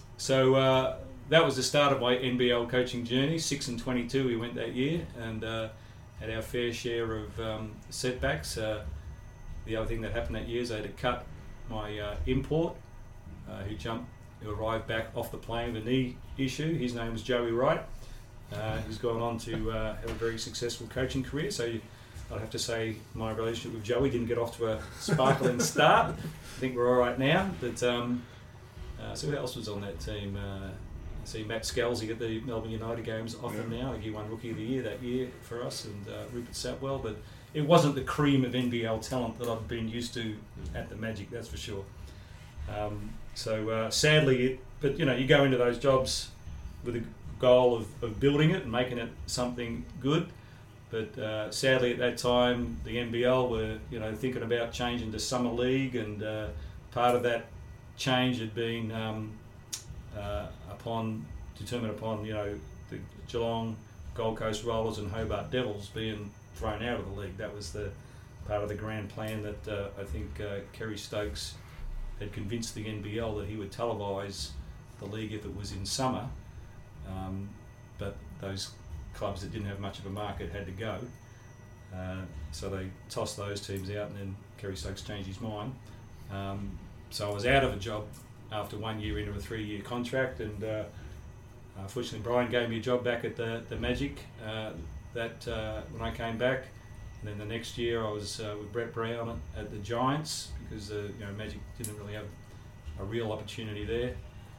so uh, that was the start of my N B L coaching journey. Six and twenty-two, we went that year, and uh, had our fair share of um, setbacks. Uh, the other thing that happened that year is I had to cut my uh, import, uh, who jumped, who arrived back off the plane with a knee issue. His name was Joey Wright. Uh, he's gone on to uh, have a very successful coaching career. So you, I'd have to say my relationship with Joey didn't get off to a sparkling start. I think we're all right now. But um, uh, so who else was on that team? Uh, I see Matt Scalzi at the Melbourne United games often Yeah. now. I think he won Rookie of the Year that year for us, and uh, Rupert Sapwell. But it wasn't the cream of N B L talent that I've been used to at the Magic, that's for sure. Um, so uh, sadly, it, but you know, you go into those jobs with a goal of, of building it and making it something good. But uh, sadly, at that time, the N B L were, you know, thinking about changing to Summer League, and uh, part of that change had been um, uh, upon determined upon, you know, the Geelong, Gold Coast Rollers, and Hobart Devils being thrown out of the league. That was the part of the grand plan that uh, I think uh, Kerry Stokes had convinced the N B L that he would televise the league if it was in summer. Um, but those clubs that didn't have much of a market had to go. Uh, so they tossed those teams out, and then Kerry Stokes changed his mind. Um, so I was out of a job after one year into a three-year contract, and uh, uh, fortunately Brian gave me a job back at the, the Magic uh, that uh, when I came back. And then the next year I was uh, with Brett Brown at, at the Giants, because uh, you know, Magic didn't really have a real opportunity there.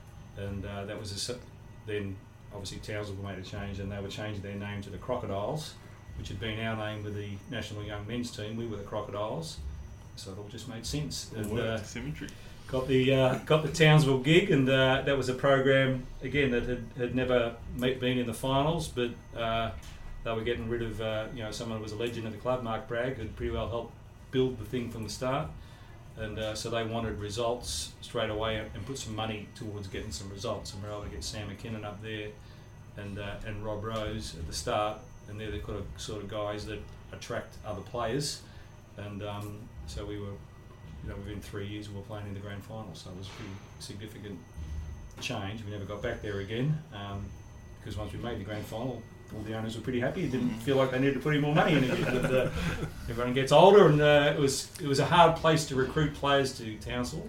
And uh, that was a, s- then obviously Townsville made a change, and they were changing their name to the Crocodiles, which had been our name with the National Young Men's team. We were the Crocodiles, so it all just made sense. It And, uh, worked. Symmetry. got the uh, got the Townsville gig, and uh, that was a program again that had, had never ma- been in the finals, but uh, they were getting rid of uh, you know, someone who was a legend of the club, Mark Bragg, who'd pretty well helped build the thing from the start. And uh, so they wanted results straight away and put some money towards getting some results, and we were able to get Sam McKinnon up there and uh, and Rob Rose at the start, and they're the kind of sort of guys that attract other players. And um, so we were, you know, within three years we were playing in the grand final, so it was a pretty significant change. We never got back there again, um, because once we made the grand final, all the owners were pretty happy. It didn't feel like they needed to put any more money in it. But, uh, everyone gets older, and uh, it was it was a hard place to recruit players to Townsville,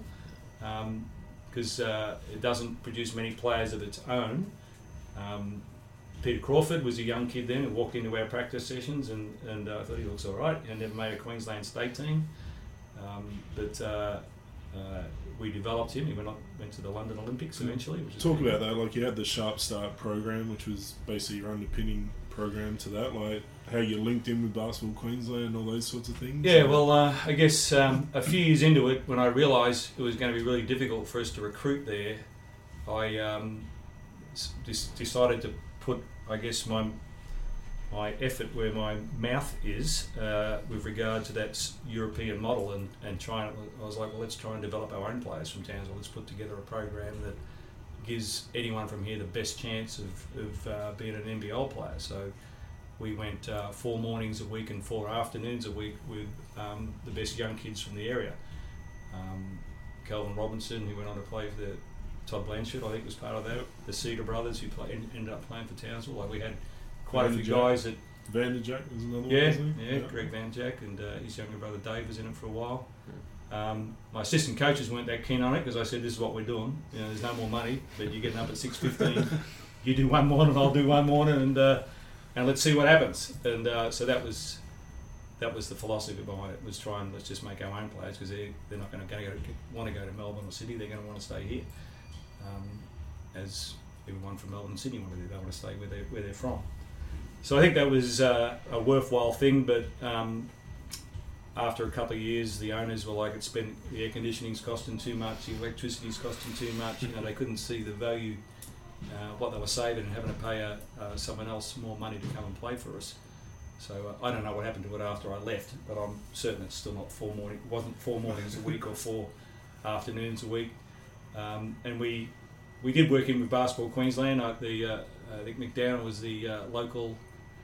because um, uh, it doesn't produce many players of its own. Um, Peter Crawford was a young kid then who walked into our practice sessions, and, and uh, I thought he looks all right, and never made a Queensland state team. Um, but uh, uh, we developed him. He went on, went to the London Olympics eventually. Which is Talk pretty about good. that. Like you had the Sharp Start program, which was basically your underpinning program to that. Like how you linked in with Basketball Queensland, all those sorts of things. Yeah, well, uh, I guess um, a few years into it, when I realised it was going to be really difficult for us to recruit there, I um, s- dis- decided to put, I guess, my my effort where my mouth is uh, with regard to that s- European model, and, and try and, I was like, well, let's try and develop our own players from Townsville. Let's put together a program that gives anyone from here the best chance of, of uh, being an N B L player. So we went uh, four mornings a week and four afternoons a week with um, the best young kids from the area. Um, Calvin Robinson, who went on to play for the Todd Blanchard, I think was part of that. The Cedar brothers, who play, ended up playing for Townsville. Like we had quite a few Vanderjack. guys that, Vanderjack was another yeah, one, wasn't he? yeah, Greg Van Jack and uh, his younger brother Dave was in it for a while. Um, my assistant coaches weren't that keen on it because I said, this is what we're doing. You know, there's no more money, but you're getting up at six fifteen. You do one morning, I'll do one morning, and uh, and let's see what happens. And uh, so that was that was the philosophy behind it. Was try and let's just make our own players because they they're not going to go want to go to Melbourne or Sydney. They're going to want to stay here, um, as everyone from Melbourne and Sydney want to do. They want to stay where they where they're from. So I think that was uh, a worthwhile thing, but. Um, After a couple of years, the owners were like, "It's been the air conditioning's costing too much, the electricity's costing too much." You know, they couldn't see the value, uh, what they were saving, and having to pay a, uh, someone else more money to come and play for us. So uh, I don't know what happened to it after I left, but I'm certain it's still not four morning. It wasn't four mornings a week or four afternoons a week. Um, and we we did work in with Basketball Queensland. I, the uh, I think McDowell was the uh, local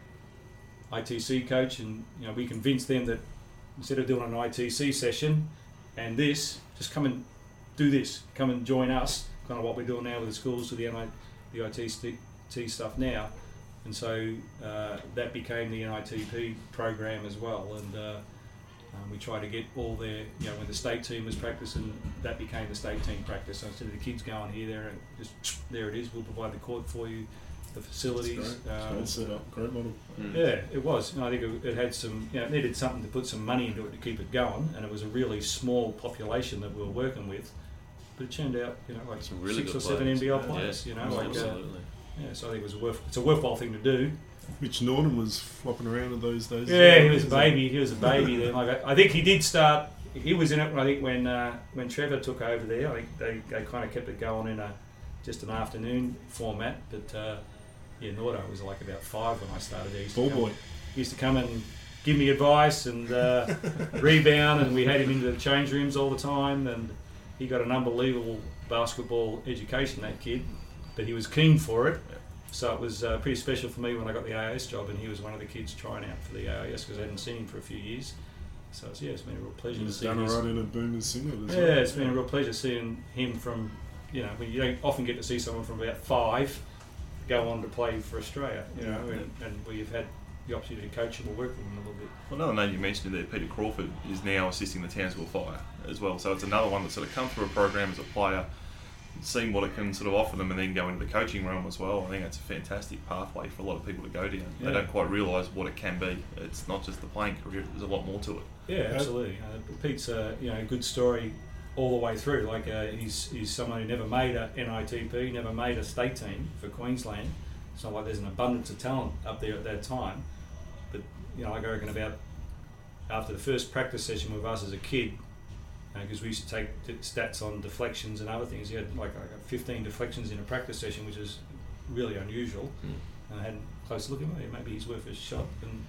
I T C coach, and you know we convinced them that. Instead of doing an I T C session and this, just come and do this. Come and join us, kind of what we're doing now with the schools, with the, N I, the I T C stuff now. And so uh, that became the N I T P program as well. And uh, um, we tried to get all their, you know, when the state team was practicing, that became the state team practice. So instead of the kids going here, there, and just there it is, we'll provide the court for you, the facilities. Great. Um, Great setup, great model. Mm. yeah, it was. And I think it, it had some, you know, it needed something to put some money into it to keep it going, and it was a really small population that we were working with. But it turned out, you know, like Some really six good or seven players. N B L Yeah, players, you know, like, uh, absolutely. yeah, so I think it was a worth, it's a worthwhile thing to do. Mitch Norton was flopping around in those days. as Yeah, well, he was a wasn't baby, he was a baby then. Like, I, I think he did start, he was in it, I think, when uh, when Trevor took over there. I think they, they kind of kept it going in a just an afternoon format, but uh, yeah, Nordo was like about five when I started there. He used to Ball come- boy. He used to come and give me advice and uh, rebound, and we had him into the change rooms all the time, and he got an unbelievable basketball education, that kid, but he was keen for it. So it was uh, pretty special for me when I got the A I S job, and he was one of the kids trying out for the A I S because I hadn't seen him for a few years. So it's, yeah, it's been a real pleasure He to was see done his- alright in a Boomers singlet as yeah, well. it's been a real pleasure seeing him from, you know, when you don't often get to see someone from about five go on to play for Australia, you know, and, and we've had the opportunity to coach him or work with him a little bit. Well, another name you mentioned there, Peter Crawford, is now assisting the Townsville Fire as well. So it's another one that's sort of come through a program as a player, seen what it can sort of offer them, and then go into the coaching realm as well. I think that's a fantastic pathway for a lot of people to go down. Yeah. They don't quite realise what it can be. It's not just the playing career, there's a lot more to it. Yeah, absolutely. Uh, Pete's a you know a good story all the way through. Like uh, he's he's someone who never made a N I T P, never made a state team for Queensland. It's not like there's an abundance of talent up there at that time. But you know, like I reckon about after the first practice session with us as a kid, because uh, we used to take t- stats on deflections and other things. He had like, like fifteen deflections in a practice session, which is really unusual. Mm. And I had a close look at him. Maybe he's worth a shot, and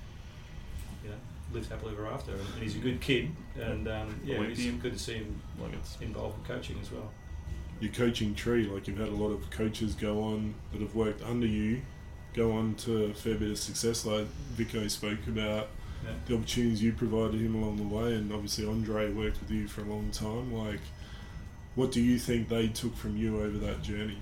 you know, lives happily ever after. And, and he's a good kid, and um, yeah, Olympian. it's good to see him Like it's involved in coaching as well. Your coaching tree, like you've had a lot of coaches go on that have worked under you, go on to a fair bit of success. Like Vico spoke about Yeah. the opportunities you provided him along the way, and obviously Andre worked with you for a long time. Like, what do you think they took from you over that journey?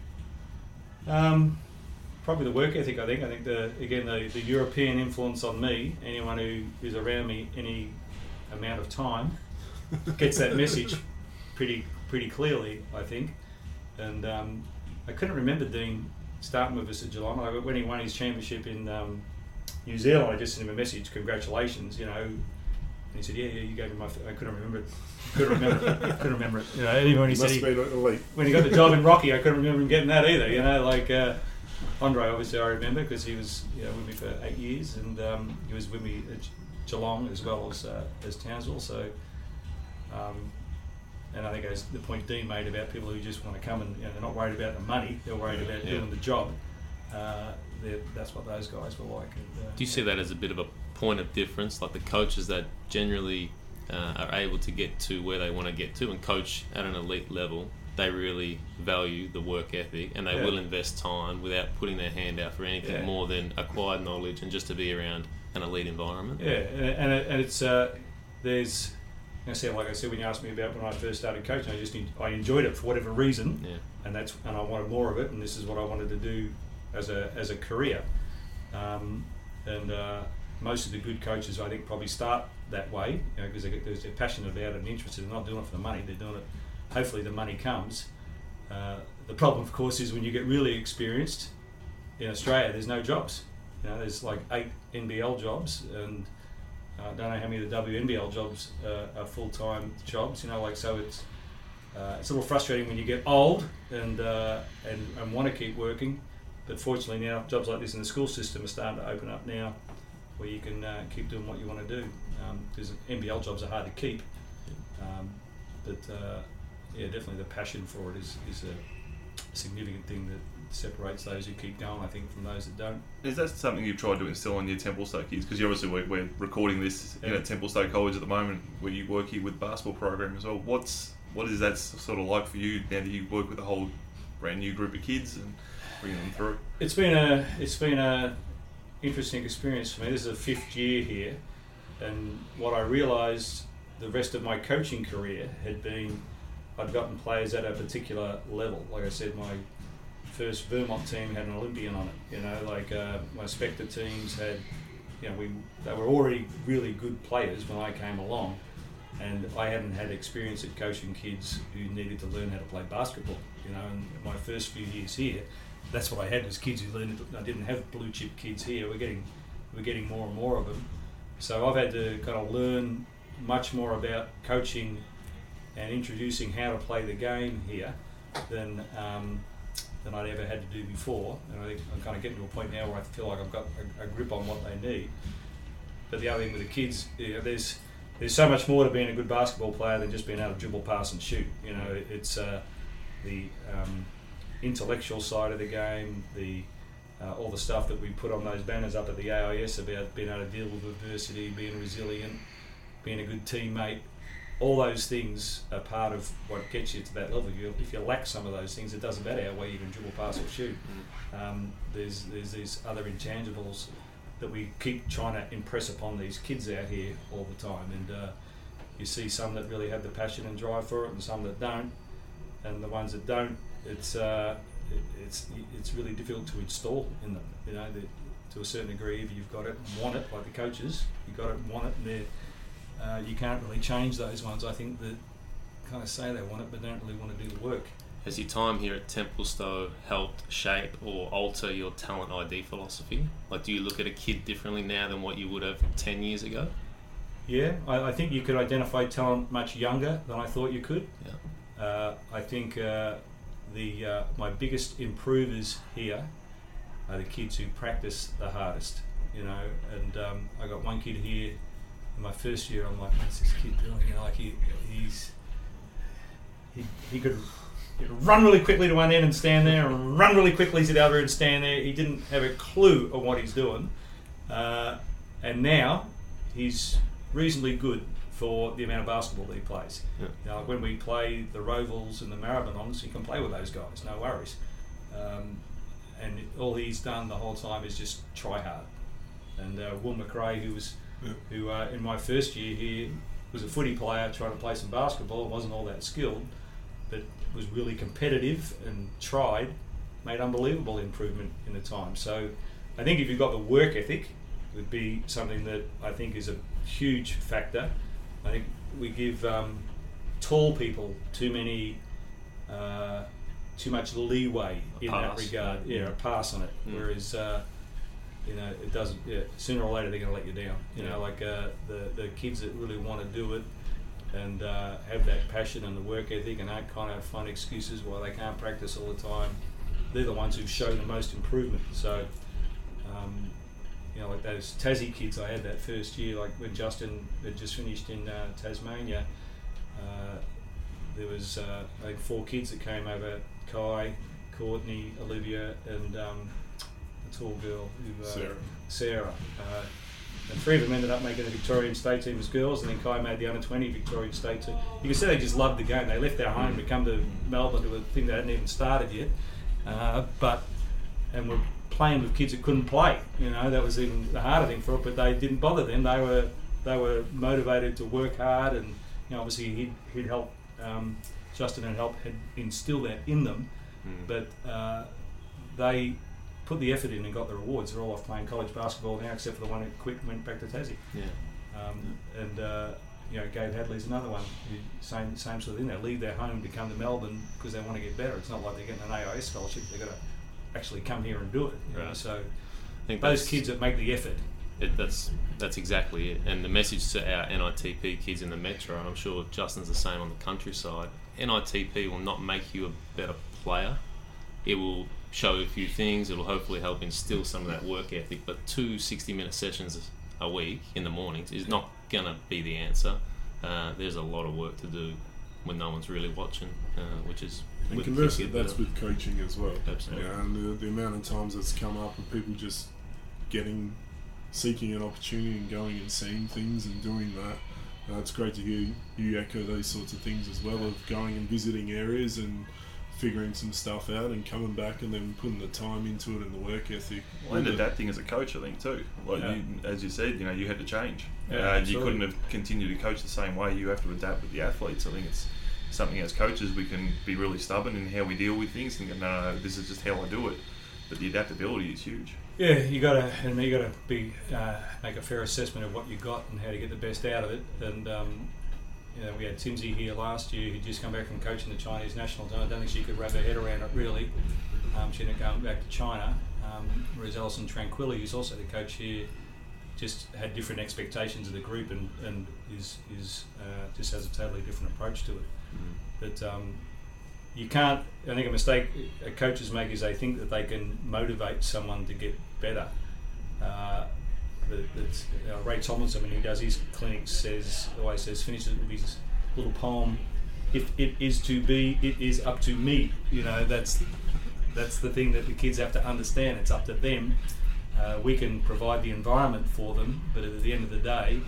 Um, probably the work ethic. I think. I think the again the, the European influence on me. Anyone who is around me any amount of time gets that message pretty pretty clearly, I think. And um, I couldn't remember Dean starting with us at Geelong. Like when he won his championship in um, New Zealand, I just sent him a message, congratulations. You know, And he said, yeah, yeah, you gave me my... F-. I couldn't remember it. Couldn't remember it. Couldn't remember it. You know, even when he Must said have he, been elite. when he got the job in Rocky, I couldn't remember him getting that either. You know, like uh, Andre, obviously I remember because he was you know with me for eight years, and um, he was with me at Geelong as well as uh, as Townsville. So, um, and I think as the point Dean made about people who just want to come and you know, they're not worried about the money, they're worried about Yeah. doing the job. Uh, that's what those guys were like. And, uh, Do you see that as a bit of a point of difference, like the coaches that generally uh, are able to get to where they want to get to and coach at an elite level, they really value the work ethic and they Yeah. will invest time without putting their hand out for anything Yeah. more than acquired knowledge and just to be around an elite environment? Yeah, and, and, it, and it's uh, there's. I said, like I said, when you asked me about when I first started coaching, I just I enjoyed it for whatever reason, Yeah. and that's and I wanted more of it, and this is what I wanted to do as a as a career. Um, and uh, most of the good coaches, I think, probably start that way, you know, because they, they're passionate about it and interested. They're not doing it for the money; they're doing it. Hopefully, the money comes. Uh, the problem, of course, is when you get really experienced in Australia, there's no jobs. You know, there's like eight N B L jobs, and I uh, don't know how many of the W N B L jobs uh, are full-time jobs. You know, like so it's uh, it's a little frustrating when you get old and uh, and, and want to keep working. But fortunately now, jobs like this in the school system are starting to open up now, where you can uh, keep doing what you want to do. Because um, N B L jobs are hard to keep. Um, but uh, yeah, definitely the passion for it is is a significant thing that separates those who keep going, I think, from those that don't. Is that something you've tried to instill in your Templestowe kids? Because obviously we're, we're recording this Yeah. in at Templestowe College at the moment, where you work here with the basketball program as well. What's what is that sort of like for you now that you work with a whole brand new group of kids and bringing them through? It's been a it's been a interesting experience for me. This is the fifth year here, and what I realised the rest of my coaching career had been I'd gotten players at a particular level. Like I said, my first Vermont team had an Olympian on it. You know, like uh, my Spectre teams had, you know, we they were already really good players when I came along, and I hadn't had experience at coaching kids who needed to learn how to play basketball. You know, and my first few years here, that's what I had was kids who learned. I didn't have blue chip kids here. We're getting we're getting more and more of them. So I've had to kind of learn much more about coaching and introducing how to play the game here than. Um, than I'd ever had to do before, and I think I'm kind of getting to a point now where I feel like I've got a, a grip on what they need. But the other thing with the kids, you know, there's there's so much more to being a good basketball player than just being able to dribble, pass and shoot. You know, it, it's uh, the um, intellectual side of the game, the uh, all the stuff that we put on those banners up at the A I S about being able to deal with adversity, being resilient, being a good teammate. All those things are part of what gets you to that level. If you, if you lack some of those things, it doesn't matter how well you can dribble, pass or shoot. Um, there's there's these other intangibles that we keep trying to impress upon these kids out here all the time. And uh, you see some that really have the passion and drive for it, and some that don't. And the ones that don't, it's uh, it, it's it's really difficult to install in them. You know, the, to a certain degree, if you've got it and want it, like the coaches, you've got it and want it, and they're Uh, you can't really change those ones, I think, that kind of say they want it but don't really want to do the work. Has your time here at Templestowe helped shape or alter your talent I D philosophy? Like, do you look at a kid differently now than what you would have ten years ago? Yeah, I, I think you could identify talent much younger than I thought you could. Yeah. Uh, I think uh, the uh, my biggest improvers here are the kids who practice the hardest, you know, and um, I got one kid here in my first year. I'm like, what's this kid doing? You know, like he he's he, he could he'd run really quickly to one end and stand there, and run really quickly to the other end and stand there. He didn't have a clue of what he's doing, uh, and now he's reasonably good for the amount of basketball that he plays. Yeah. You know, like when we play the Rovals and the Maribyrnons, you can play with those guys, no worries. Um, and all he's done the whole time is just try hard. And uh, Will McRae, who was, Yeah. who uh, in my first year here was a footy player trying to play some basketball, wasn't all that skilled, but was really competitive and tried, made unbelievable improvement in the time. So I think if you've got the work ethic, it would be something that I think is a huge factor. I think we give um, tall people too many, uh, too much leeway A in pass. that regard. Yeah, a pass on it. Mm. Whereas, uh, you know, it doesn't. Yeah, sooner or later they're going to let you down. You Yeah. know, like uh, the the kids that really want to do it and uh, have that passion and the work ethic and aren't kind of find excuses why they can't practice all the time. They're the ones who show the most improvement. So, um, you know, like those Tassie kids I had that first year, like when Justin had just finished in uh, Tasmania, uh, there was uh, I think four kids that came over: Kai, Courtney, Olivia, and um, a tall girl, who, uh, Sarah. Sarah. Uh, and three of them ended up making the Victorian state team as girls, and then Kai made the under twenty Victorian state team. You can see they just loved the game. They left their home to come to Melbourne to a thing that hadn't even started yet. Uh, but and we're playing with kids that couldn't play. You know, that was even the harder thing for it. But they didn't bother them. They were they were motivated to work hard, and you know, obviously he'd, he'd help. Um, Justin had helped had instilled that in them. Mm. But uh, they put the effort in and got the rewards. They're all off playing college basketball now, except for the one who quit and went back to Tassie. Yeah. Um, and uh, you know, Gabe Hadley's another one. Who, same same sort of thing. They leave their home to come to Melbourne because they want to get better. It's not like they're getting an A I S scholarship. They've got to actually come here and do it. You know? Right. So I think those that's- kids that make the effort. It, that's that's exactly it. And the message to our N I T P kids in the metro, and I'm sure Justin's the same on the countryside, N I T P will not make you a better player. It will show you a few things. It will hopefully help instill some of that work ethic. But two sixty-minute sessions a week in the mornings is not going to be the answer. Uh, there's a lot of work to do when no one's really watching, uh, which is... And with conversely, kids get that's better. with coaching as well. Absolutely. Yeah, and the, the amount of times it's come up of people just getting, seeking an opportunity and going and seeing things and doing that. Uh, it's great to hear you echo those sorts of things as well, of going and visiting areas and figuring some stuff out and coming back and then putting the time into it and the work ethic. Well, and adapting as a coach, I think too. Like Yeah. you, as you said, you know, you had to change. Yeah, uh, you absolutely. couldn't have continued to coach the same way. You have to adapt with the athletes. I think it's something as coaches we can be really stubborn in how we deal with things and go, no, no, no, this is just how I do it. But the adaptability is huge. Yeah, you gotta and you gotta be uh, make a fair assessment of what you got and how to get the best out of it. And um, you know, we had Timsy here last year who'd just come back from coaching the Chinese national team. I don't think she could wrap her head around it really. Um, she ended up going back to China. Um, whereas Alison Tranquilli, who's also the coach here, just had different expectations of the group and, and is is uh, just has a totally different approach to it. But um, you can't. I think a mistake uh, coaches make is they think that they can motivate someone to get better. Uh, that, that's, uh, Ray Tomlinson, when he does his clinics, says always says finishes with his little poem. If it is to be, it is up to me. You know, that's that's the thing that the kids have to understand. It's up to them. Uh, we can provide the environment for them, but at the end of the day,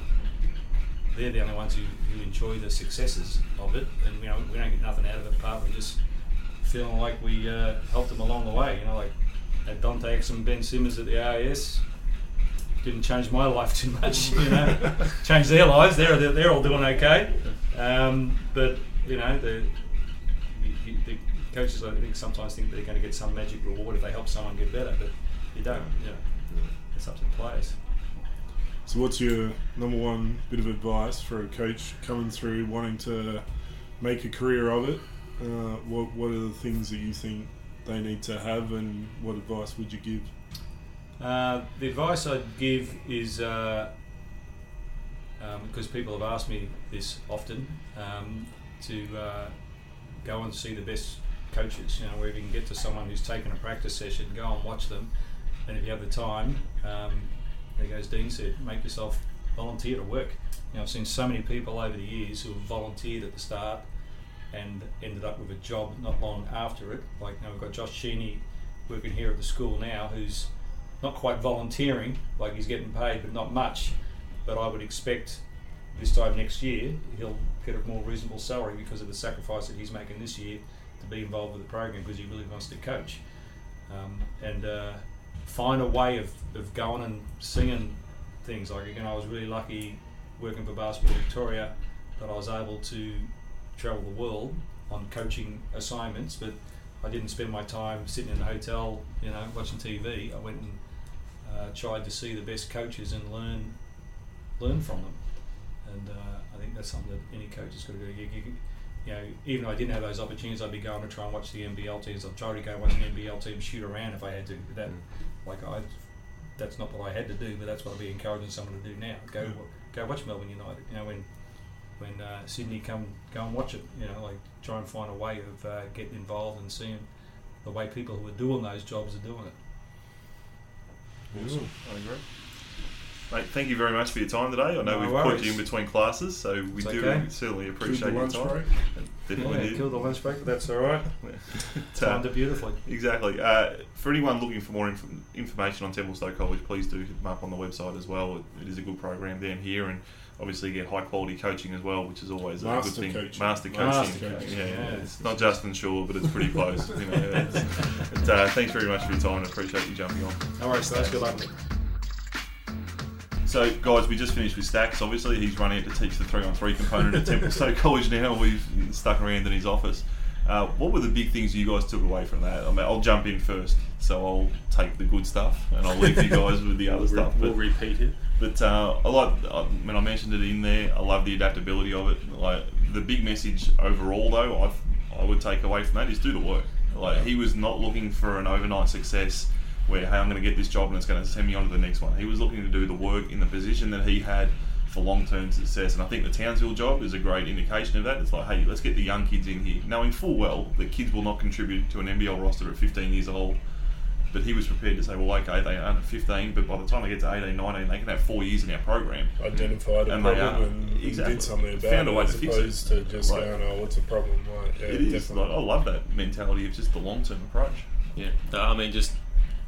they're the only ones who, who enjoy the successes of it, and you know we don't get nothing out of it apart from just feeling like we uh, helped them along the way. You know, like at Dante X and Ben Simmons at the A I S didn't change my life too much. You know, changed their lives. They're they're, they're all doing okay, um, but you know the, the the coaches I think sometimes think they're going to get some magic reward if they help someone get better, but you don't. You know, it's up to the players. So what's your number one bit of advice for a coach coming through wanting to make a career of it? Uh, what what are the things that you think they need to have, and what advice would you give? Uh, the advice I'd give is, uh, um, because people have asked me this often, um, to uh, go and see the best coaches. You know, where if you can get to someone who's taken a practice session, go and watch them, and if you have the time, um, there goes Dean said, make yourself volunteer to work. You know, I've seen so many people over the years who have volunteered at the start and ended up with a job not long after it. Like, you know, we've got Josh Sheeny working here at the school now, who's not quite volunteering, like he's getting paid but not much, but I would expect this time next year he'll get a more reasonable salary because of the sacrifice that he's making this year to be involved with the program because he really wants to coach. Um, and uh, find a way of, of going and singing things. Like, again, I was really lucky working for Basketball Victoria that I was able to travel the world on coaching assignments, but I didn't spend my time sitting in the hotel, you know, watching T V. I went and uh, tried to see the best coaches and learn learn from them. And uh, I think that's something that any coach has got to do. You, you, you know, even if I didn't have those opportunities, I'd be going to try and watch the N B L teams. I'd try to go watch an N B L team shoot around if I had to. That, like, I that's not what I had to do, but that's what I'd be encouraging someone to do now. Go Yeah. go watch Melbourne United. You know, when when uh, Sydney come go and watch it. You know, like try and find a way of uh, getting involved and seeing the way people who are doing those jobs are doing it. Awesome. I agree. Mate, thank you very much for your time today. I know No we've worries. put you in between classes, so we It's do okay. certainly Killed appreciate the your lunch time. break. Definitely Yeah, did. kill the lunch break, but that's all right. But, uh, Timed it beautifully. Exactly. Uh, for anyone looking for more inf- information on Templestowe College, please do hit them up on the website as well. It, it is a good program down here, and obviously get high quality coaching as well, which is always a Master good thing. coaching. Master coaching. Master Yeah, coaching, yeah, yeah. it's not Justin Shaw, but it's pretty close. You know, it's, but, uh, thanks very much for your time, and appreciate you jumping on. No worries, guys. Good luck. So, guys, we just finished with Stacks. Obviously, he's running it to teach the three-on-three component at Templestowe College now. We've stuck around in his office. Uh, what were the big things you guys took away from that? I mean, I'll jump in first, so I'll take the good stuff, and I'll leave you guys with the other We'll, stuff. we'll But, repeat it. but uh, I like. I mean, I mentioned it in there. I love the adaptability of it. Like the big message overall, though, I I would take away from that is do the work. Like he was not looking for an overnight success where, hey, I'm going to get this job and it's going to send me on to the next one. He was looking to do the work in the position that he had for long-term success, and I think the Townsville job is a great indication of that. It's like, hey, let's get the young kids in here, knowing full well that kids will not contribute to an N B L roster at fifteen years old, but he was prepared to say, well, okay, they aren't at fifteen, but by the time they get to eighteen, nineteen, they can have four years in our program. Identified a And they problem are. and Exactly. did something about Found a it, way as to fix opposed it. to just Right. going, oh, what's the problem? Like, yeah, It is. definitely. Like, I love that mentality of just the long-term approach. Yeah, uh, I mean, just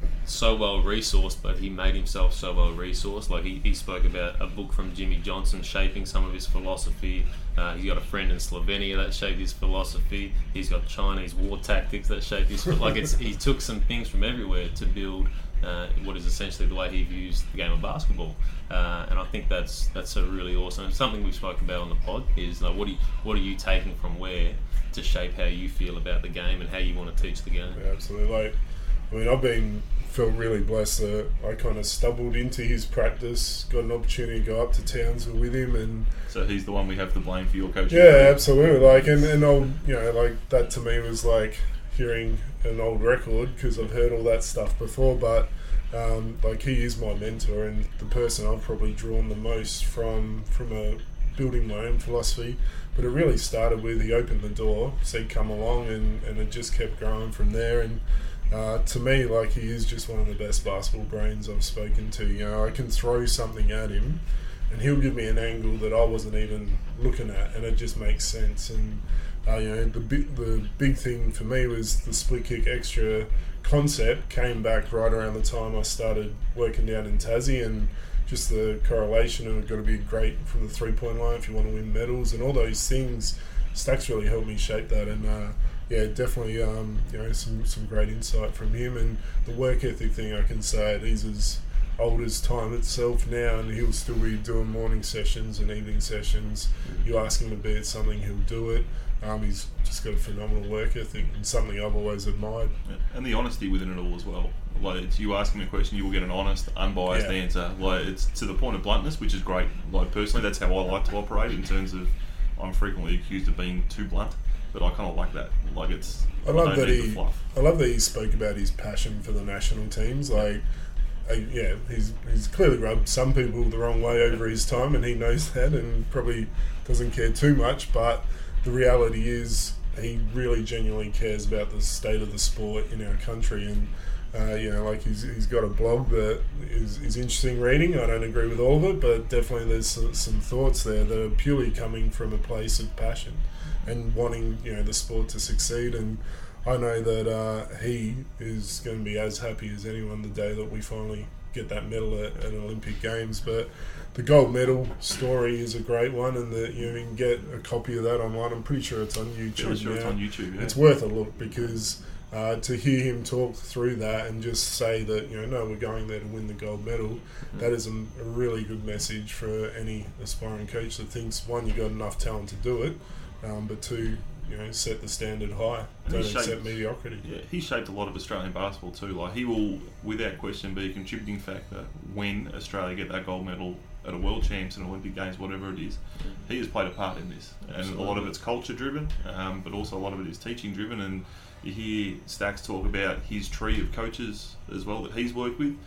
so well resourced, but he made himself so well resourced. Like he, he spoke about a book from Jimmy Johnson shaping some of his philosophy. Uh, he's got a friend in Slovenia that shaped his philosophy. He's got Chinese war tactics that shaped his. Like it's he took some things from everywhere to build uh, what is essentially the way he views the game of basketball. Uh, and I think that's that's a really awesome. Something we've spoken about on the pod is like what are you, what are you taking from where to shape how you feel about the game and how you want to teach the game. Yeah, absolutely. Like, I mean, I've been felt really blessed that I kind of stumbled into his practice, got an opportunity to go up to Townsville with him, and So he's the one we have to blame for your coaching. yeah, absolutely. Like, and and I'll, you know, like that to me was like hearing an old record because I've heard all that stuff before, but. Um, like he is my mentor and the person I've probably drawn the most from from a building my own philosophy. But it really started with he opened the door, said come along, and, and it just kept growing from there. And uh, to me, like he is just one of the best basketball brains I've spoken to. You know, I can throw something at him, and he'll give me an angle that I wasn't even looking at, and it just makes sense. And uh, you know, the big the big thing for me was the split kick extra concept came back right around the time I started working down in Tassie, and just the correlation and it's got to be great from the three point line if you want to win medals and all those things. Stacks really helped me shape that, and uh, yeah, definitely um, you know some some great insight from him. And the work ethic thing, I can say he's as old as time itself now, and he'll still be doing morning sessions and evening sessions. You ask him to be at something, he'll do it. Um, he's just got a phenomenal work ethic and something I've always admired. Yeah. And the honesty within it all as well. Like it's you ask him a question, you will get an honest, unbiased Yeah. answer. Like it's to the point of bluntness, which is great. Like personally, that's how I like to operate. In terms of, I'm frequently accused of being too blunt, but I kind of like that. Like it's. I love don't that need the he. fluff. I love that he spoke about his passion for the national teams. Like, uh, yeah, he's he's clearly rubbed some people the wrong way over his time, and he knows that, and probably doesn't care too much. But the reality is, he really genuinely cares about the state of the sport in our country, and uh, you know, like he's he's got a blog that is, is interesting reading. I don't agree with all of it, but definitely there's some, some thoughts there that are purely coming from a place of passion and wanting, you know, the sport to succeed. And I know that uh, he is going to be as happy as anyone the day that we finally get that medal at, at Olympic Games. But the gold medal story is a great one, and that you know, you can get a copy of that online. I'm pretty sure it's on YouTube. Yeah, sure now. it's on YouTube. Yeah. It's worth a look because uh, to hear him talk through that and just say that, you know, no, we're going there to win the gold medal, Mm-hmm. that is a, a really good message for any aspiring coach that thinks, one, you've got enough talent to do it, um, but two, you know, set the standard high. And Don't he shaped- accept mediocrity. Yeah, he shaped a lot of Australian basketball too. Like he will, without question, be a contributing factor when Australia get that gold medal at a World Champs and Olympic Games, whatever it is. He has played a part in this, and Absolutely. a lot of it's culture driven, um, but also a lot of it is teaching driven. And you hear Stacks talk about his tree of coaches as well that he's worked with.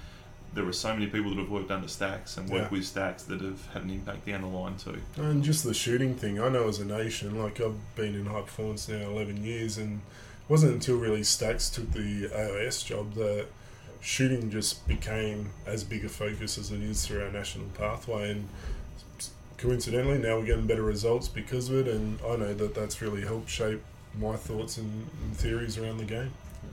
there are so many people that have worked under Stacks and worked Yeah. with Stacks that have had an impact down the line too. And just the shooting thing, I know as a nation, like I've been in high performance now eleven years, and it wasn't until really Stacks took the A O S job that shooting just became as big a focus as it is through our national pathway. And coincidentally, now we're getting better results because of it, and I know that that's really helped shape my thoughts and, and theories around the game.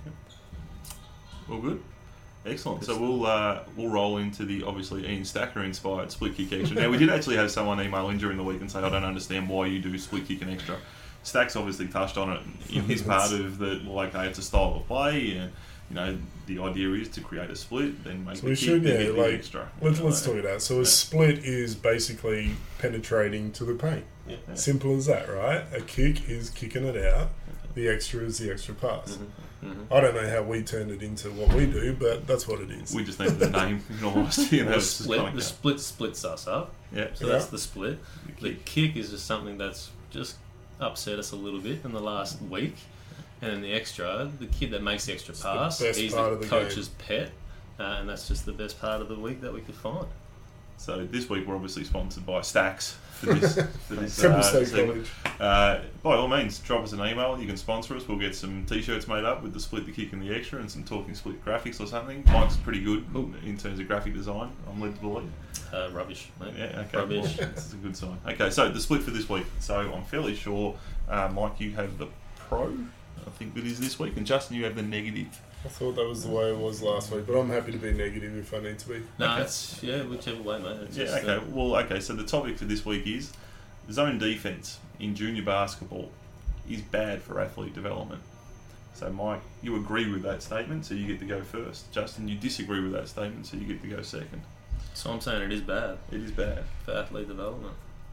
All good. Excellent. So we'll uh, we'll roll into the obviously Ian Stacker inspired split kick extra. Now we did actually have someone email in during the week and say, I don't understand why you do split kick and extra. Stacks obviously touched on it in his part of the like hey, it's a style of play, and you know the idea is to create a split, then make So the we kick, should, then yeah, get the like, extra. Let's, You let's know, talk about that. So a yeah. split is basically penetrating to the paint. Yeah. Yeah. Simple as that, right? A kick is kicking it out. The extra is the extra pass. Mhm. I don't know how we turned it into what we do, but that's what it is. We just needed the name in all honesty, and Well, that the was just split, kind the of split splits us up. yeah. So Yeah. that's the split. The The kick. kick is just something that's just upset us a little bit in the last week. And then the extra, the kid that makes the extra the pass, best he's part the of the coach's pet. Uh, and that's just the best part of the week that we could find. So this week we're obviously sponsored by Stacks for this for this Temple uh, State segment. College. Uh, by all means, drop us an email. You can sponsor us. We'll get some T-shirts made up with the split, the kick, and the extra, and some talking split graphics or something. Mike's pretty good in terms of graphic design. I'm led to believe. Uh, rubbish, mate. Yeah, okay. Rubbish. Well, that's a good sign. Okay, so the split for this week. So I'm fairly sure, uh, Mike, you have the pro. I think that is this week, and Justin, you have the negative. I thought that was the way it was last week, but I'm happy to be negative if I need to be. No, Okay. it's, yeah, whichever way, mate. It's Yeah, just, okay. uh, Well, okay, so the topic for this week is zone defense in junior basketball is bad for athlete development. So, Mike, you agree with that statement, so you get to go first. Justin, you disagree with that statement, so you get to go second. so I'm saying it is bad It is bad. for athlete development.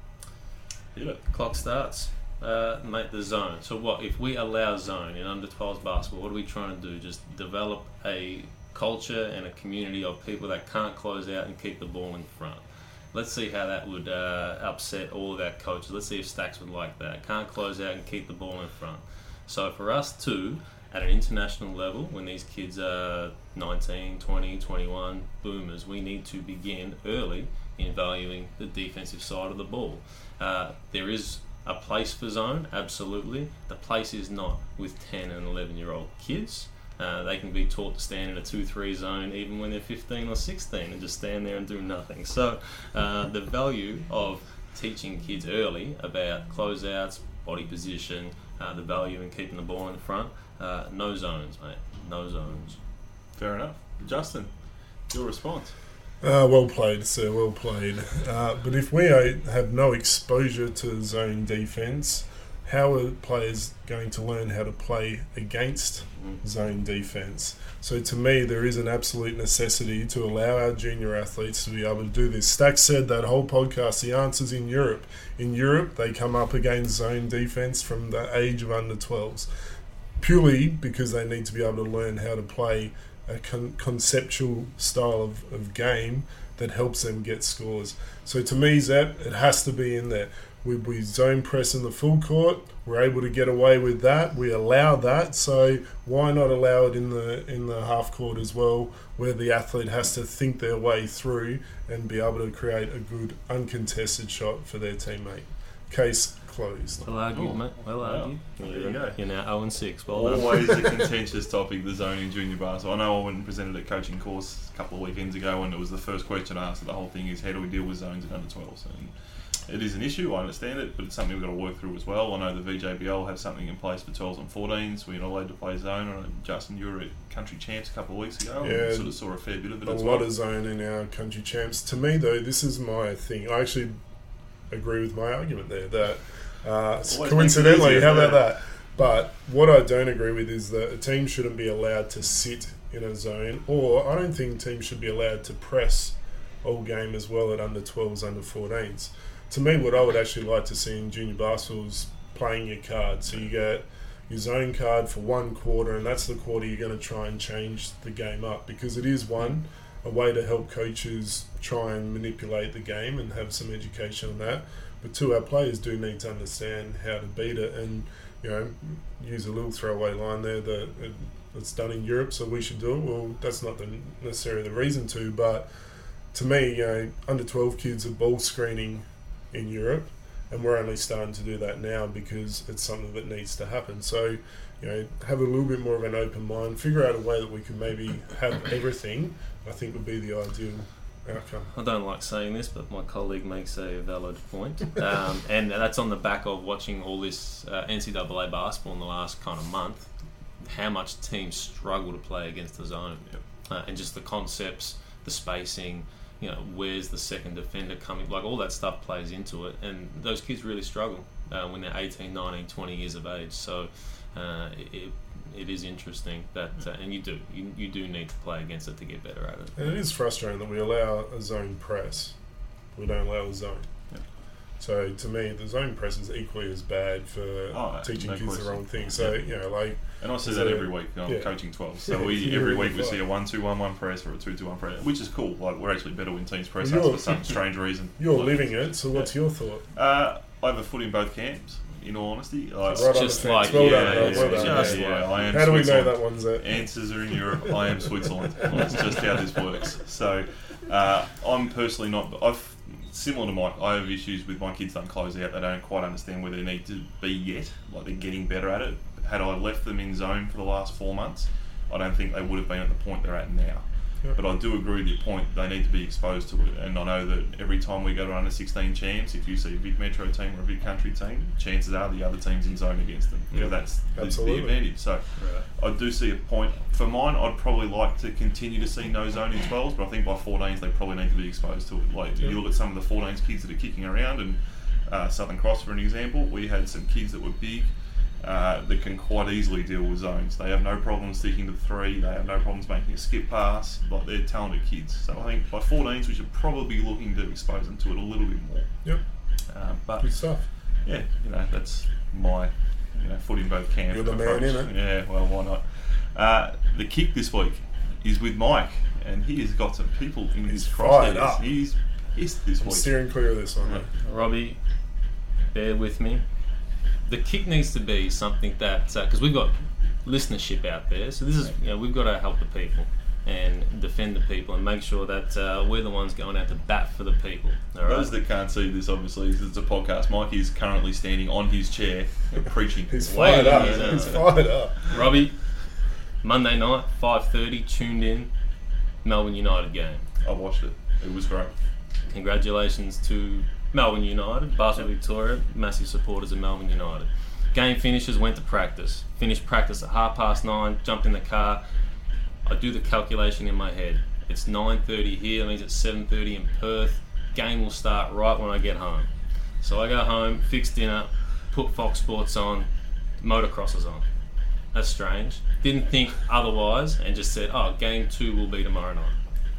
Hit it. Clock starts. Uh, mate, the zone. So what if we allow zone in under twelves basketball? What are we trying to do? Just develop a culture and a community of people that can't close out and keep the ball in front. Let's see how that would uh, upset all of our coaches. Let's see if Stacks would like that. Can't close out and keep the ball in front. So for us too, at an international level, when these kids are nineteen, twenty, twenty-one, boomers, we need to begin early in valuing the defensive side of the ball. Uh, there is a place for zone, absolutely. The place is not with ten and eleven year old kids. Uh, they can be taught to stand in a two three zone even when they're fifteen or sixteen and just stand there and do nothing. So uh, the value of teaching kids early about closeouts, body position, uh, the value in keeping the ball in front, uh, no zones, mate, no zones. Fair enough. Justin, your response. Uh, well played, sir, well played. Uh, but if we uh, have no exposure to zone defence, how are players going to learn how to play against zone defence? So to me, there is an absolute necessity to allow our junior athletes to be able to do this. Stacks said that whole podcast, the answer's in Europe. In Europe, they come up against zone defence from the age of under twelves, purely because they need to be able to learn how to play a con- conceptual style of, of game that helps them get scores. So to me, Zep, it has to be in there. We, we zone press in the full court. We're able to get away with that. We allow that. So why not allow it in the in the half court as well, where the athlete has to think their way through and be able to create a good uncontested shot for their teammate. Case closed. Well argued, Oh, mate. Well wow. argued. There You're, you go. You're now zero and six. Well done. Always a contentious topic, the zone in junior basketball. I know I went and presented a coaching course a couple of weekends ago, and it was the first question asked of the whole thing is how do we deal with zones in under twelves? And it is an issue, I understand it, but it's something we've got to work through as well. I know the V J B L have something in place for twelves and fourteens. We're not allowed to play zone. I know, Justin, you were at Country Champs a couple of weeks ago Yeah, and sort of saw a fair bit of it A as lot well. of zone in our country champs. To me, though, this is my thing. I actually agree with my argument there. That uh, Always coincidentally, makes it how easier, about that? But what I don't agree with is that a team shouldn't be allowed to sit in a zone, or I don't think teams should be allowed to press all game as well at under twelves, under fourteens. To me, what I would actually like to see in junior basketball is playing your card. So you get your zone card for one quarter, and that's the quarter you're going to try and change the game up, because it is one, a way to help coaches try and manipulate the game and have some education on that. But two, our players do need to understand how to beat it. And you know, use a little throwaway line there that it, it's done in Europe, so we should do it. Well, that's not the, necessarily the reason to, but to me, you know, under twelve kids are ball screening in Europe, and we're only starting to do that now because it's something that needs to happen. So, you know, have a little bit more of an open mind, figure out a way that we can maybe have everything, I think would be the ideal outcome. I don't like saying this, but my colleague makes a valid point. Um, and that's on the back of watching all this uh, N C double A basketball in the last kind of month, how much teams struggle to play against the zone. Yep. Uh, and just the concepts, the spacing, you know, where's the second defender coming, like all that stuff plays into it. And those kids really struggle uh, when they're eighteen, nineteen, twenty years of age. So uh, it, it is interesting that, uh, and you do, you, you do need to play against it to get better at it. And it is frustrating that we allow a zone press. We don't allow a zone. Yep. So to me, the zone press is equally as bad for Oh, teaching no kids question. the wrong thing. So, Yep. you know, like, And I see So, that every week. I'm yeah. coaching twelve, so Yeah, we you're every really week we fine. see a one two one one press or a two two one press, which is cool. Like we're actually better when teams press Well, us you're- for some strange reason. you're Like, living it, so what's your thought? Uh, I have a foot in both camps. In all honesty, like, Right on just the fence. like- well yeah, done, yeah, Rob, well yeah, done. just yeah, like- I am. How do we know Switzerland. that one's at? Answers are in Europe. I am Switzerland. That's just how this works. So, uh, I'm personally not. I've similar to Mike. I have issues with my kids don't close out. They don't quite understand where they need to be yet. Like they're getting better at it. Had I left them in zone for the last four months, I don't think they would have been at the point they're at now. Yep. But I do agree with your point. They need to be exposed to it. And I know that every time we go to under sixteen champs, if you see a big metro team or a big country team, chances are the other team's in zone against them. You know, Yep. that's the, the Absolutely. advantage. So I do see a point. For mine, I'd probably like to continue to see no zone in twelves, but I think by fourteens they probably need to be exposed to it. Like Yep. you look at some of the fourteens kids that are kicking around, and uh, Southern Cross for an example, we had some kids that were big. Uh, that can quite easily deal with zones. They have no problem sticking to three. They have no problems making a skip pass. Like they're talented kids. So I think by fourteens we should probably be looking to expose them to it a little bit more. Yep, Uh, but good stuff. yeah, you know that's my you know foot in both camps. You're the man, approach. innit? Yeah, well why not? Uh, the kick this week is with Mike, and he has got some people in He's his fired crosshairs. up. He's pissed this I'm week. steering clear of this one, mate. Robbie, bear with me. The kick needs to be something that, because we've got listenership out there, so this is, you know, we've got to help the people and defend the people and make sure that uh, we're the ones going out to bat for the people. All right? Those that can't see this, obviously, because it's a podcast, Mike is currently standing on his chair and preaching. He's Wait, fired up. he's, uh, He's fired up. Robbie, Monday night, five thirty, tuned in, Melbourne United game. I watched it. It was great. Congratulations to Melbourne United, Basketball Victoria, massive supporters of Melbourne United. Game finishes, went to practice. Finished practice at half past nine, jumped in the car. I do the calculation in my head. It's nine thirty here, that means it's seven thirty in Perth. Game will start right when I get home. So I go home, fix dinner, put Fox Sports on, motocross is on. That's strange. Didn't think otherwise and just said, oh, game two will be tomorrow night.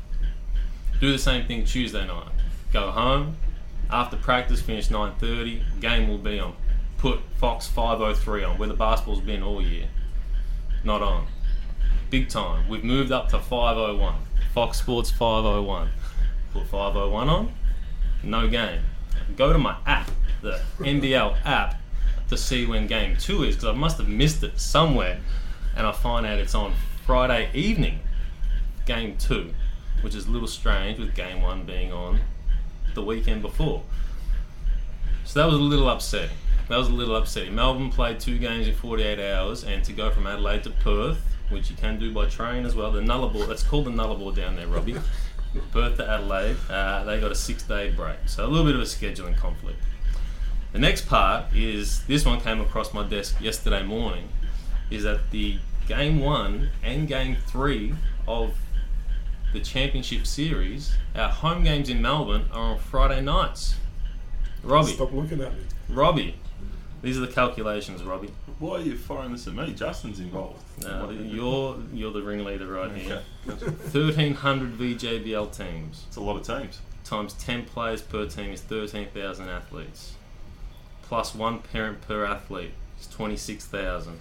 Do the same thing Tuesday night. Go home, after practice, finish nine thirty, game will be on. Put Fox five oh three on, where the basketball's been all year. Not on. Big time. We've moved up to five oh one. Fox Sports five oh one. Put five oh one on, no game. Go to my app, the N B L app, to see when game two is, because I must have missed it somewhere. And I find out it's on Friday evening, game two, which is a little strange with game one being on the weekend before. So that was a little upsetting. That was a little upsetting. Melbourne played two games in forty-eight hours, and to go from Adelaide to Perth, which you can do by train as well, the Nullarbor, that's called the Nullarbor down there, Robbie. Perth to Adelaide, uh, they got a six-day break. So a little bit of a scheduling conflict. The next part is, this one came across my desk yesterday morning, is that the game one and game three of the Championship Series, our home games in Melbourne are on Friday nights. Robbie, Stop looking at me. Robbie, these are the calculations, Robbie. Why are you firing this at me? Justin's involved. Uh, you're you're the ringleader right here. Okay. thirteen hundred V J B L teams It's a lot of teams. times ten players per team is thirteen thousand athletes. Plus one parent per athlete is twenty-six thousand.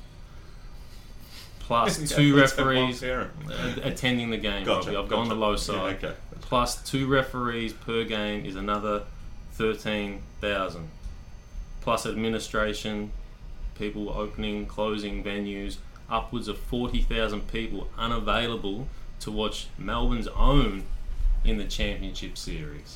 Plus Yeah, two let's have one referees parent. uh, attending the game, Gotcha, Robbie. I've gone gotcha. the low side. Yeah, okay. Plus two referees per game is another thirteen thousand. Plus administration, people opening, closing venues, upwards of forty thousand people unavailable to watch Melbourne's own in the Championship Series.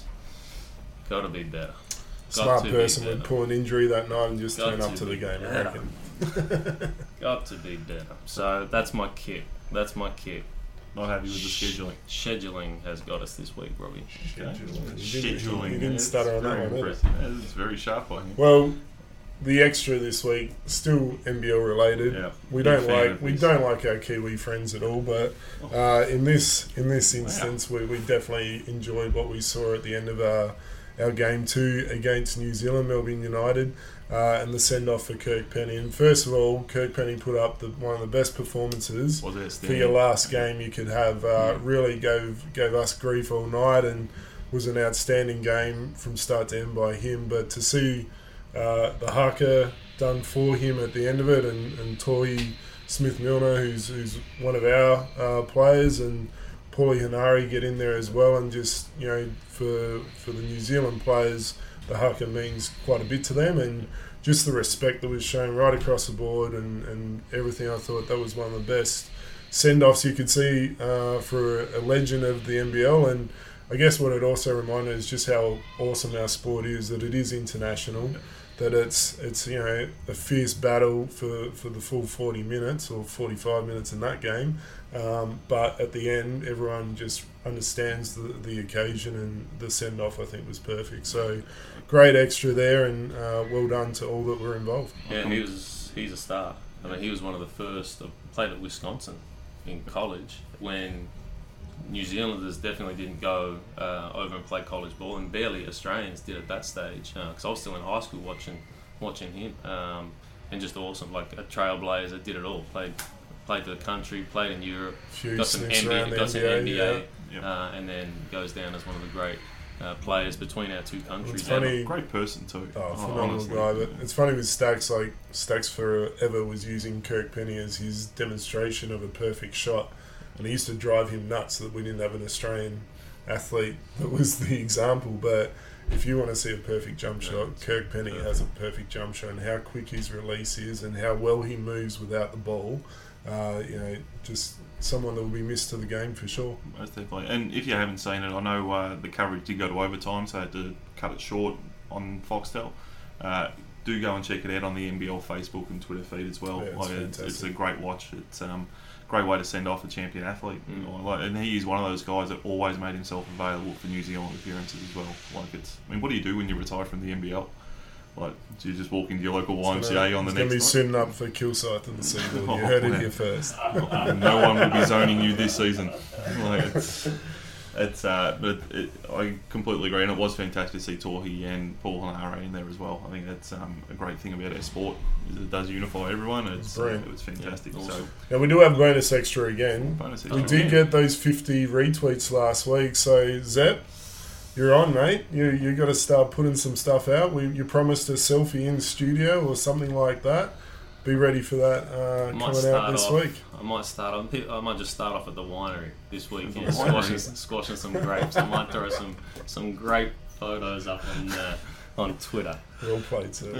Got to be better. Got Smart to person be would better. pull an injury that night and just Got turn up to to the be game, I better. reckon. Got to be better. So that's my kit. That's my kit. Not happy with the scheduling. Scheduling has got us this week, Robbie. Okay. Scheduling. Scheduling. You didn't yeah, stutter it's on that very one, impressive. Yeah, it's very sharp by him. Well, the extra this week, still N B L related. Yeah. We Big don't fan like of we this. don't like our Kiwi friends at all, but uh, in this in this instance, we, we definitely enjoyed what we saw at the end of our our game two against New Zealand, Melbourne United, uh, and the send off for Kirk Penny. And first of all, Kirk Penny put up the, one of the best performances Was it for your last game you could have. Uh, really gave gave us grief all night, and was an outstanding game from start to end by him. But to see uh, the haka done for him at the end of it, and, and Toy Smith-Milner, who's who's one of our uh, players, and Paulie Hanari get in there as well, and just, you know, for for the New Zealand players, the haka means quite a bit to them, and just the respect that was shown right across the board, and, and everything. I thought that was one of the best send-offs you could see uh, for a legend of the N B L. And I guess what it also reminded is just how awesome our sport is, that it is international, that it's it's you know a fierce battle for, for the full forty minutes or forty-five minutes in that game, um, but at the end everyone just understands the, the occasion, and the send-off I think was perfect. So great extra there, and uh, well done to all that were involved. Yeah, he was he's a star. I mean, he was one of the first. I played at Wisconsin in college when New Zealanders definitely didn't go uh, over and play college ball, and barely Australians did at that stage. Because uh, I was still in high school watching watching him, um, and just awesome, like a trailblazer. Did it all. Played played for the country, played in Europe, Few got some sniffs N B A, around the got some N B A, N B A, yeah. Yep. uh, and then goes down as one of the great uh, players between our two countries. It's funny. Great person too. Oh, Oh, phenomenal honestly. guy. But it's funny with Stacks, like Stacks forever was using Kirk Penny as his demonstration of a perfect shot, and it used to drive him nuts that we didn't have an Australian athlete that was the example. But if you want to see a perfect jump shot, Kirk Penny has a perfect jump shot, and how quick his release is, and how well he moves without the ball. Uh, you know, just someone that will be missed to the game for sure. Most definitely. And if you haven't seen it, I know uh, the coverage did go to overtime, so I had to cut it short on Foxtel. Uh, do go and check it out on the N B L Facebook and Twitter feed as well. Yeah, it's like, it's, it's a fantastic. great watch. It's um, a great way to send off a champion athlete. Mm. You know, like, and he is one of those guys that always made himself available for New Zealand appearances as well. Like it's, I mean, what do you do when you retire from the N B L? Like, do you just walk into your local Y M C A on the It's going to be next suiting up for Kilsyth and Seagull. Oh, You heard man. it here first. night? No one will be zoning you this season. Like, it's, it's uh, but it, I completely agree, and it was fantastic to see Torhi and Paul Hanare in there as well. I think that's um, a great thing about our sport, is it does unify everyone. It's uh, brilliant. it was fantastic. Yeah, So awesome. Now, we do have bonus extra again. bonus We extra. did get those fifty retweets last week, so Zep, you're on, mate. You you got to start putting some stuff out. We you promised a selfie in studio or something like that. Be ready for that uh, Might coming out start this off- week. I might start. on- I might just start off at the winery this week. The Yeah, winery. squashing, squashing some grapes. I might throw some some grape photos up on uh, on Twitter. Well played, sir.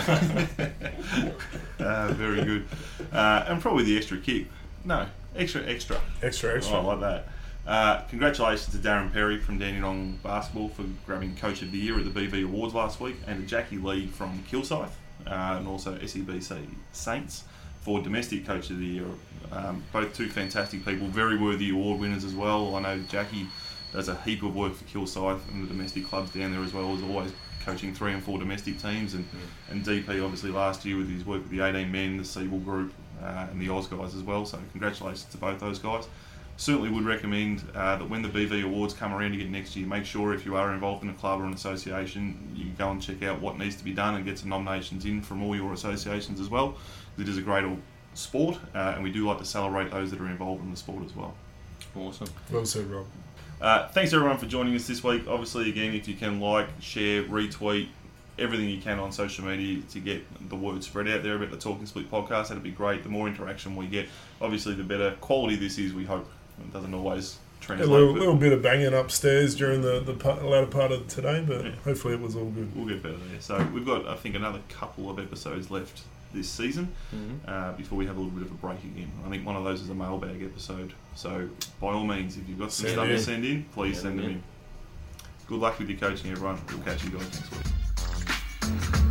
Uh, uh, very good. Uh, and probably the extra kick. No, extra, extra. Extra, extra. Oh, I like that. Uh, congratulations to Darren Perry from Dandenong Basketball for grabbing Coach of the Year at the B V Awards last week, and to Jackie Lee from Kilsyth, uh, and also S E B C Saints for Domestic Coach of the Year. Um, both two fantastic people, very worthy award winners as well. I know Jackie does a heap of work for Kilsyth and the domestic clubs down there as well, as always coaching three and four domestic teams, and, and D P obviously last year with his work with the eighteen men, the Siebel group, uh, and the Oz guys as well. So congratulations to both those guys. Certainly would recommend uh, that when the B V Awards come around again next year, make sure if you are involved in a club or an association, you go and check out what needs to be done and get some nominations in from all your associations as well. It is a great sport, uh, and we do like to celebrate those that are involved in the sport as well. Awesome. Well said, Rob. Uh, thanks everyone for joining us this week. Obviously, again, if you can like, share, retweet, everything you can on social media to get the word spread out there about the Talking Split podcast, that'd be great. The more interaction we get, obviously, the better quality this is, we hope. It doesn't always A translate. little, but little bit of banging upstairs during the, the part, latter part of today, but Yeah. hopefully it was all good. we'll get better there. So we've got, I think, another couple of episodes left this season, Mm-hmm. uh, before we have a little bit of a break again. I think one of those is a mailbag episode. So by all means, if you've got some Send stuff in. to send in, please Send send them them in. in. Good luck with your coaching, everyone. We'll catch you guys next week.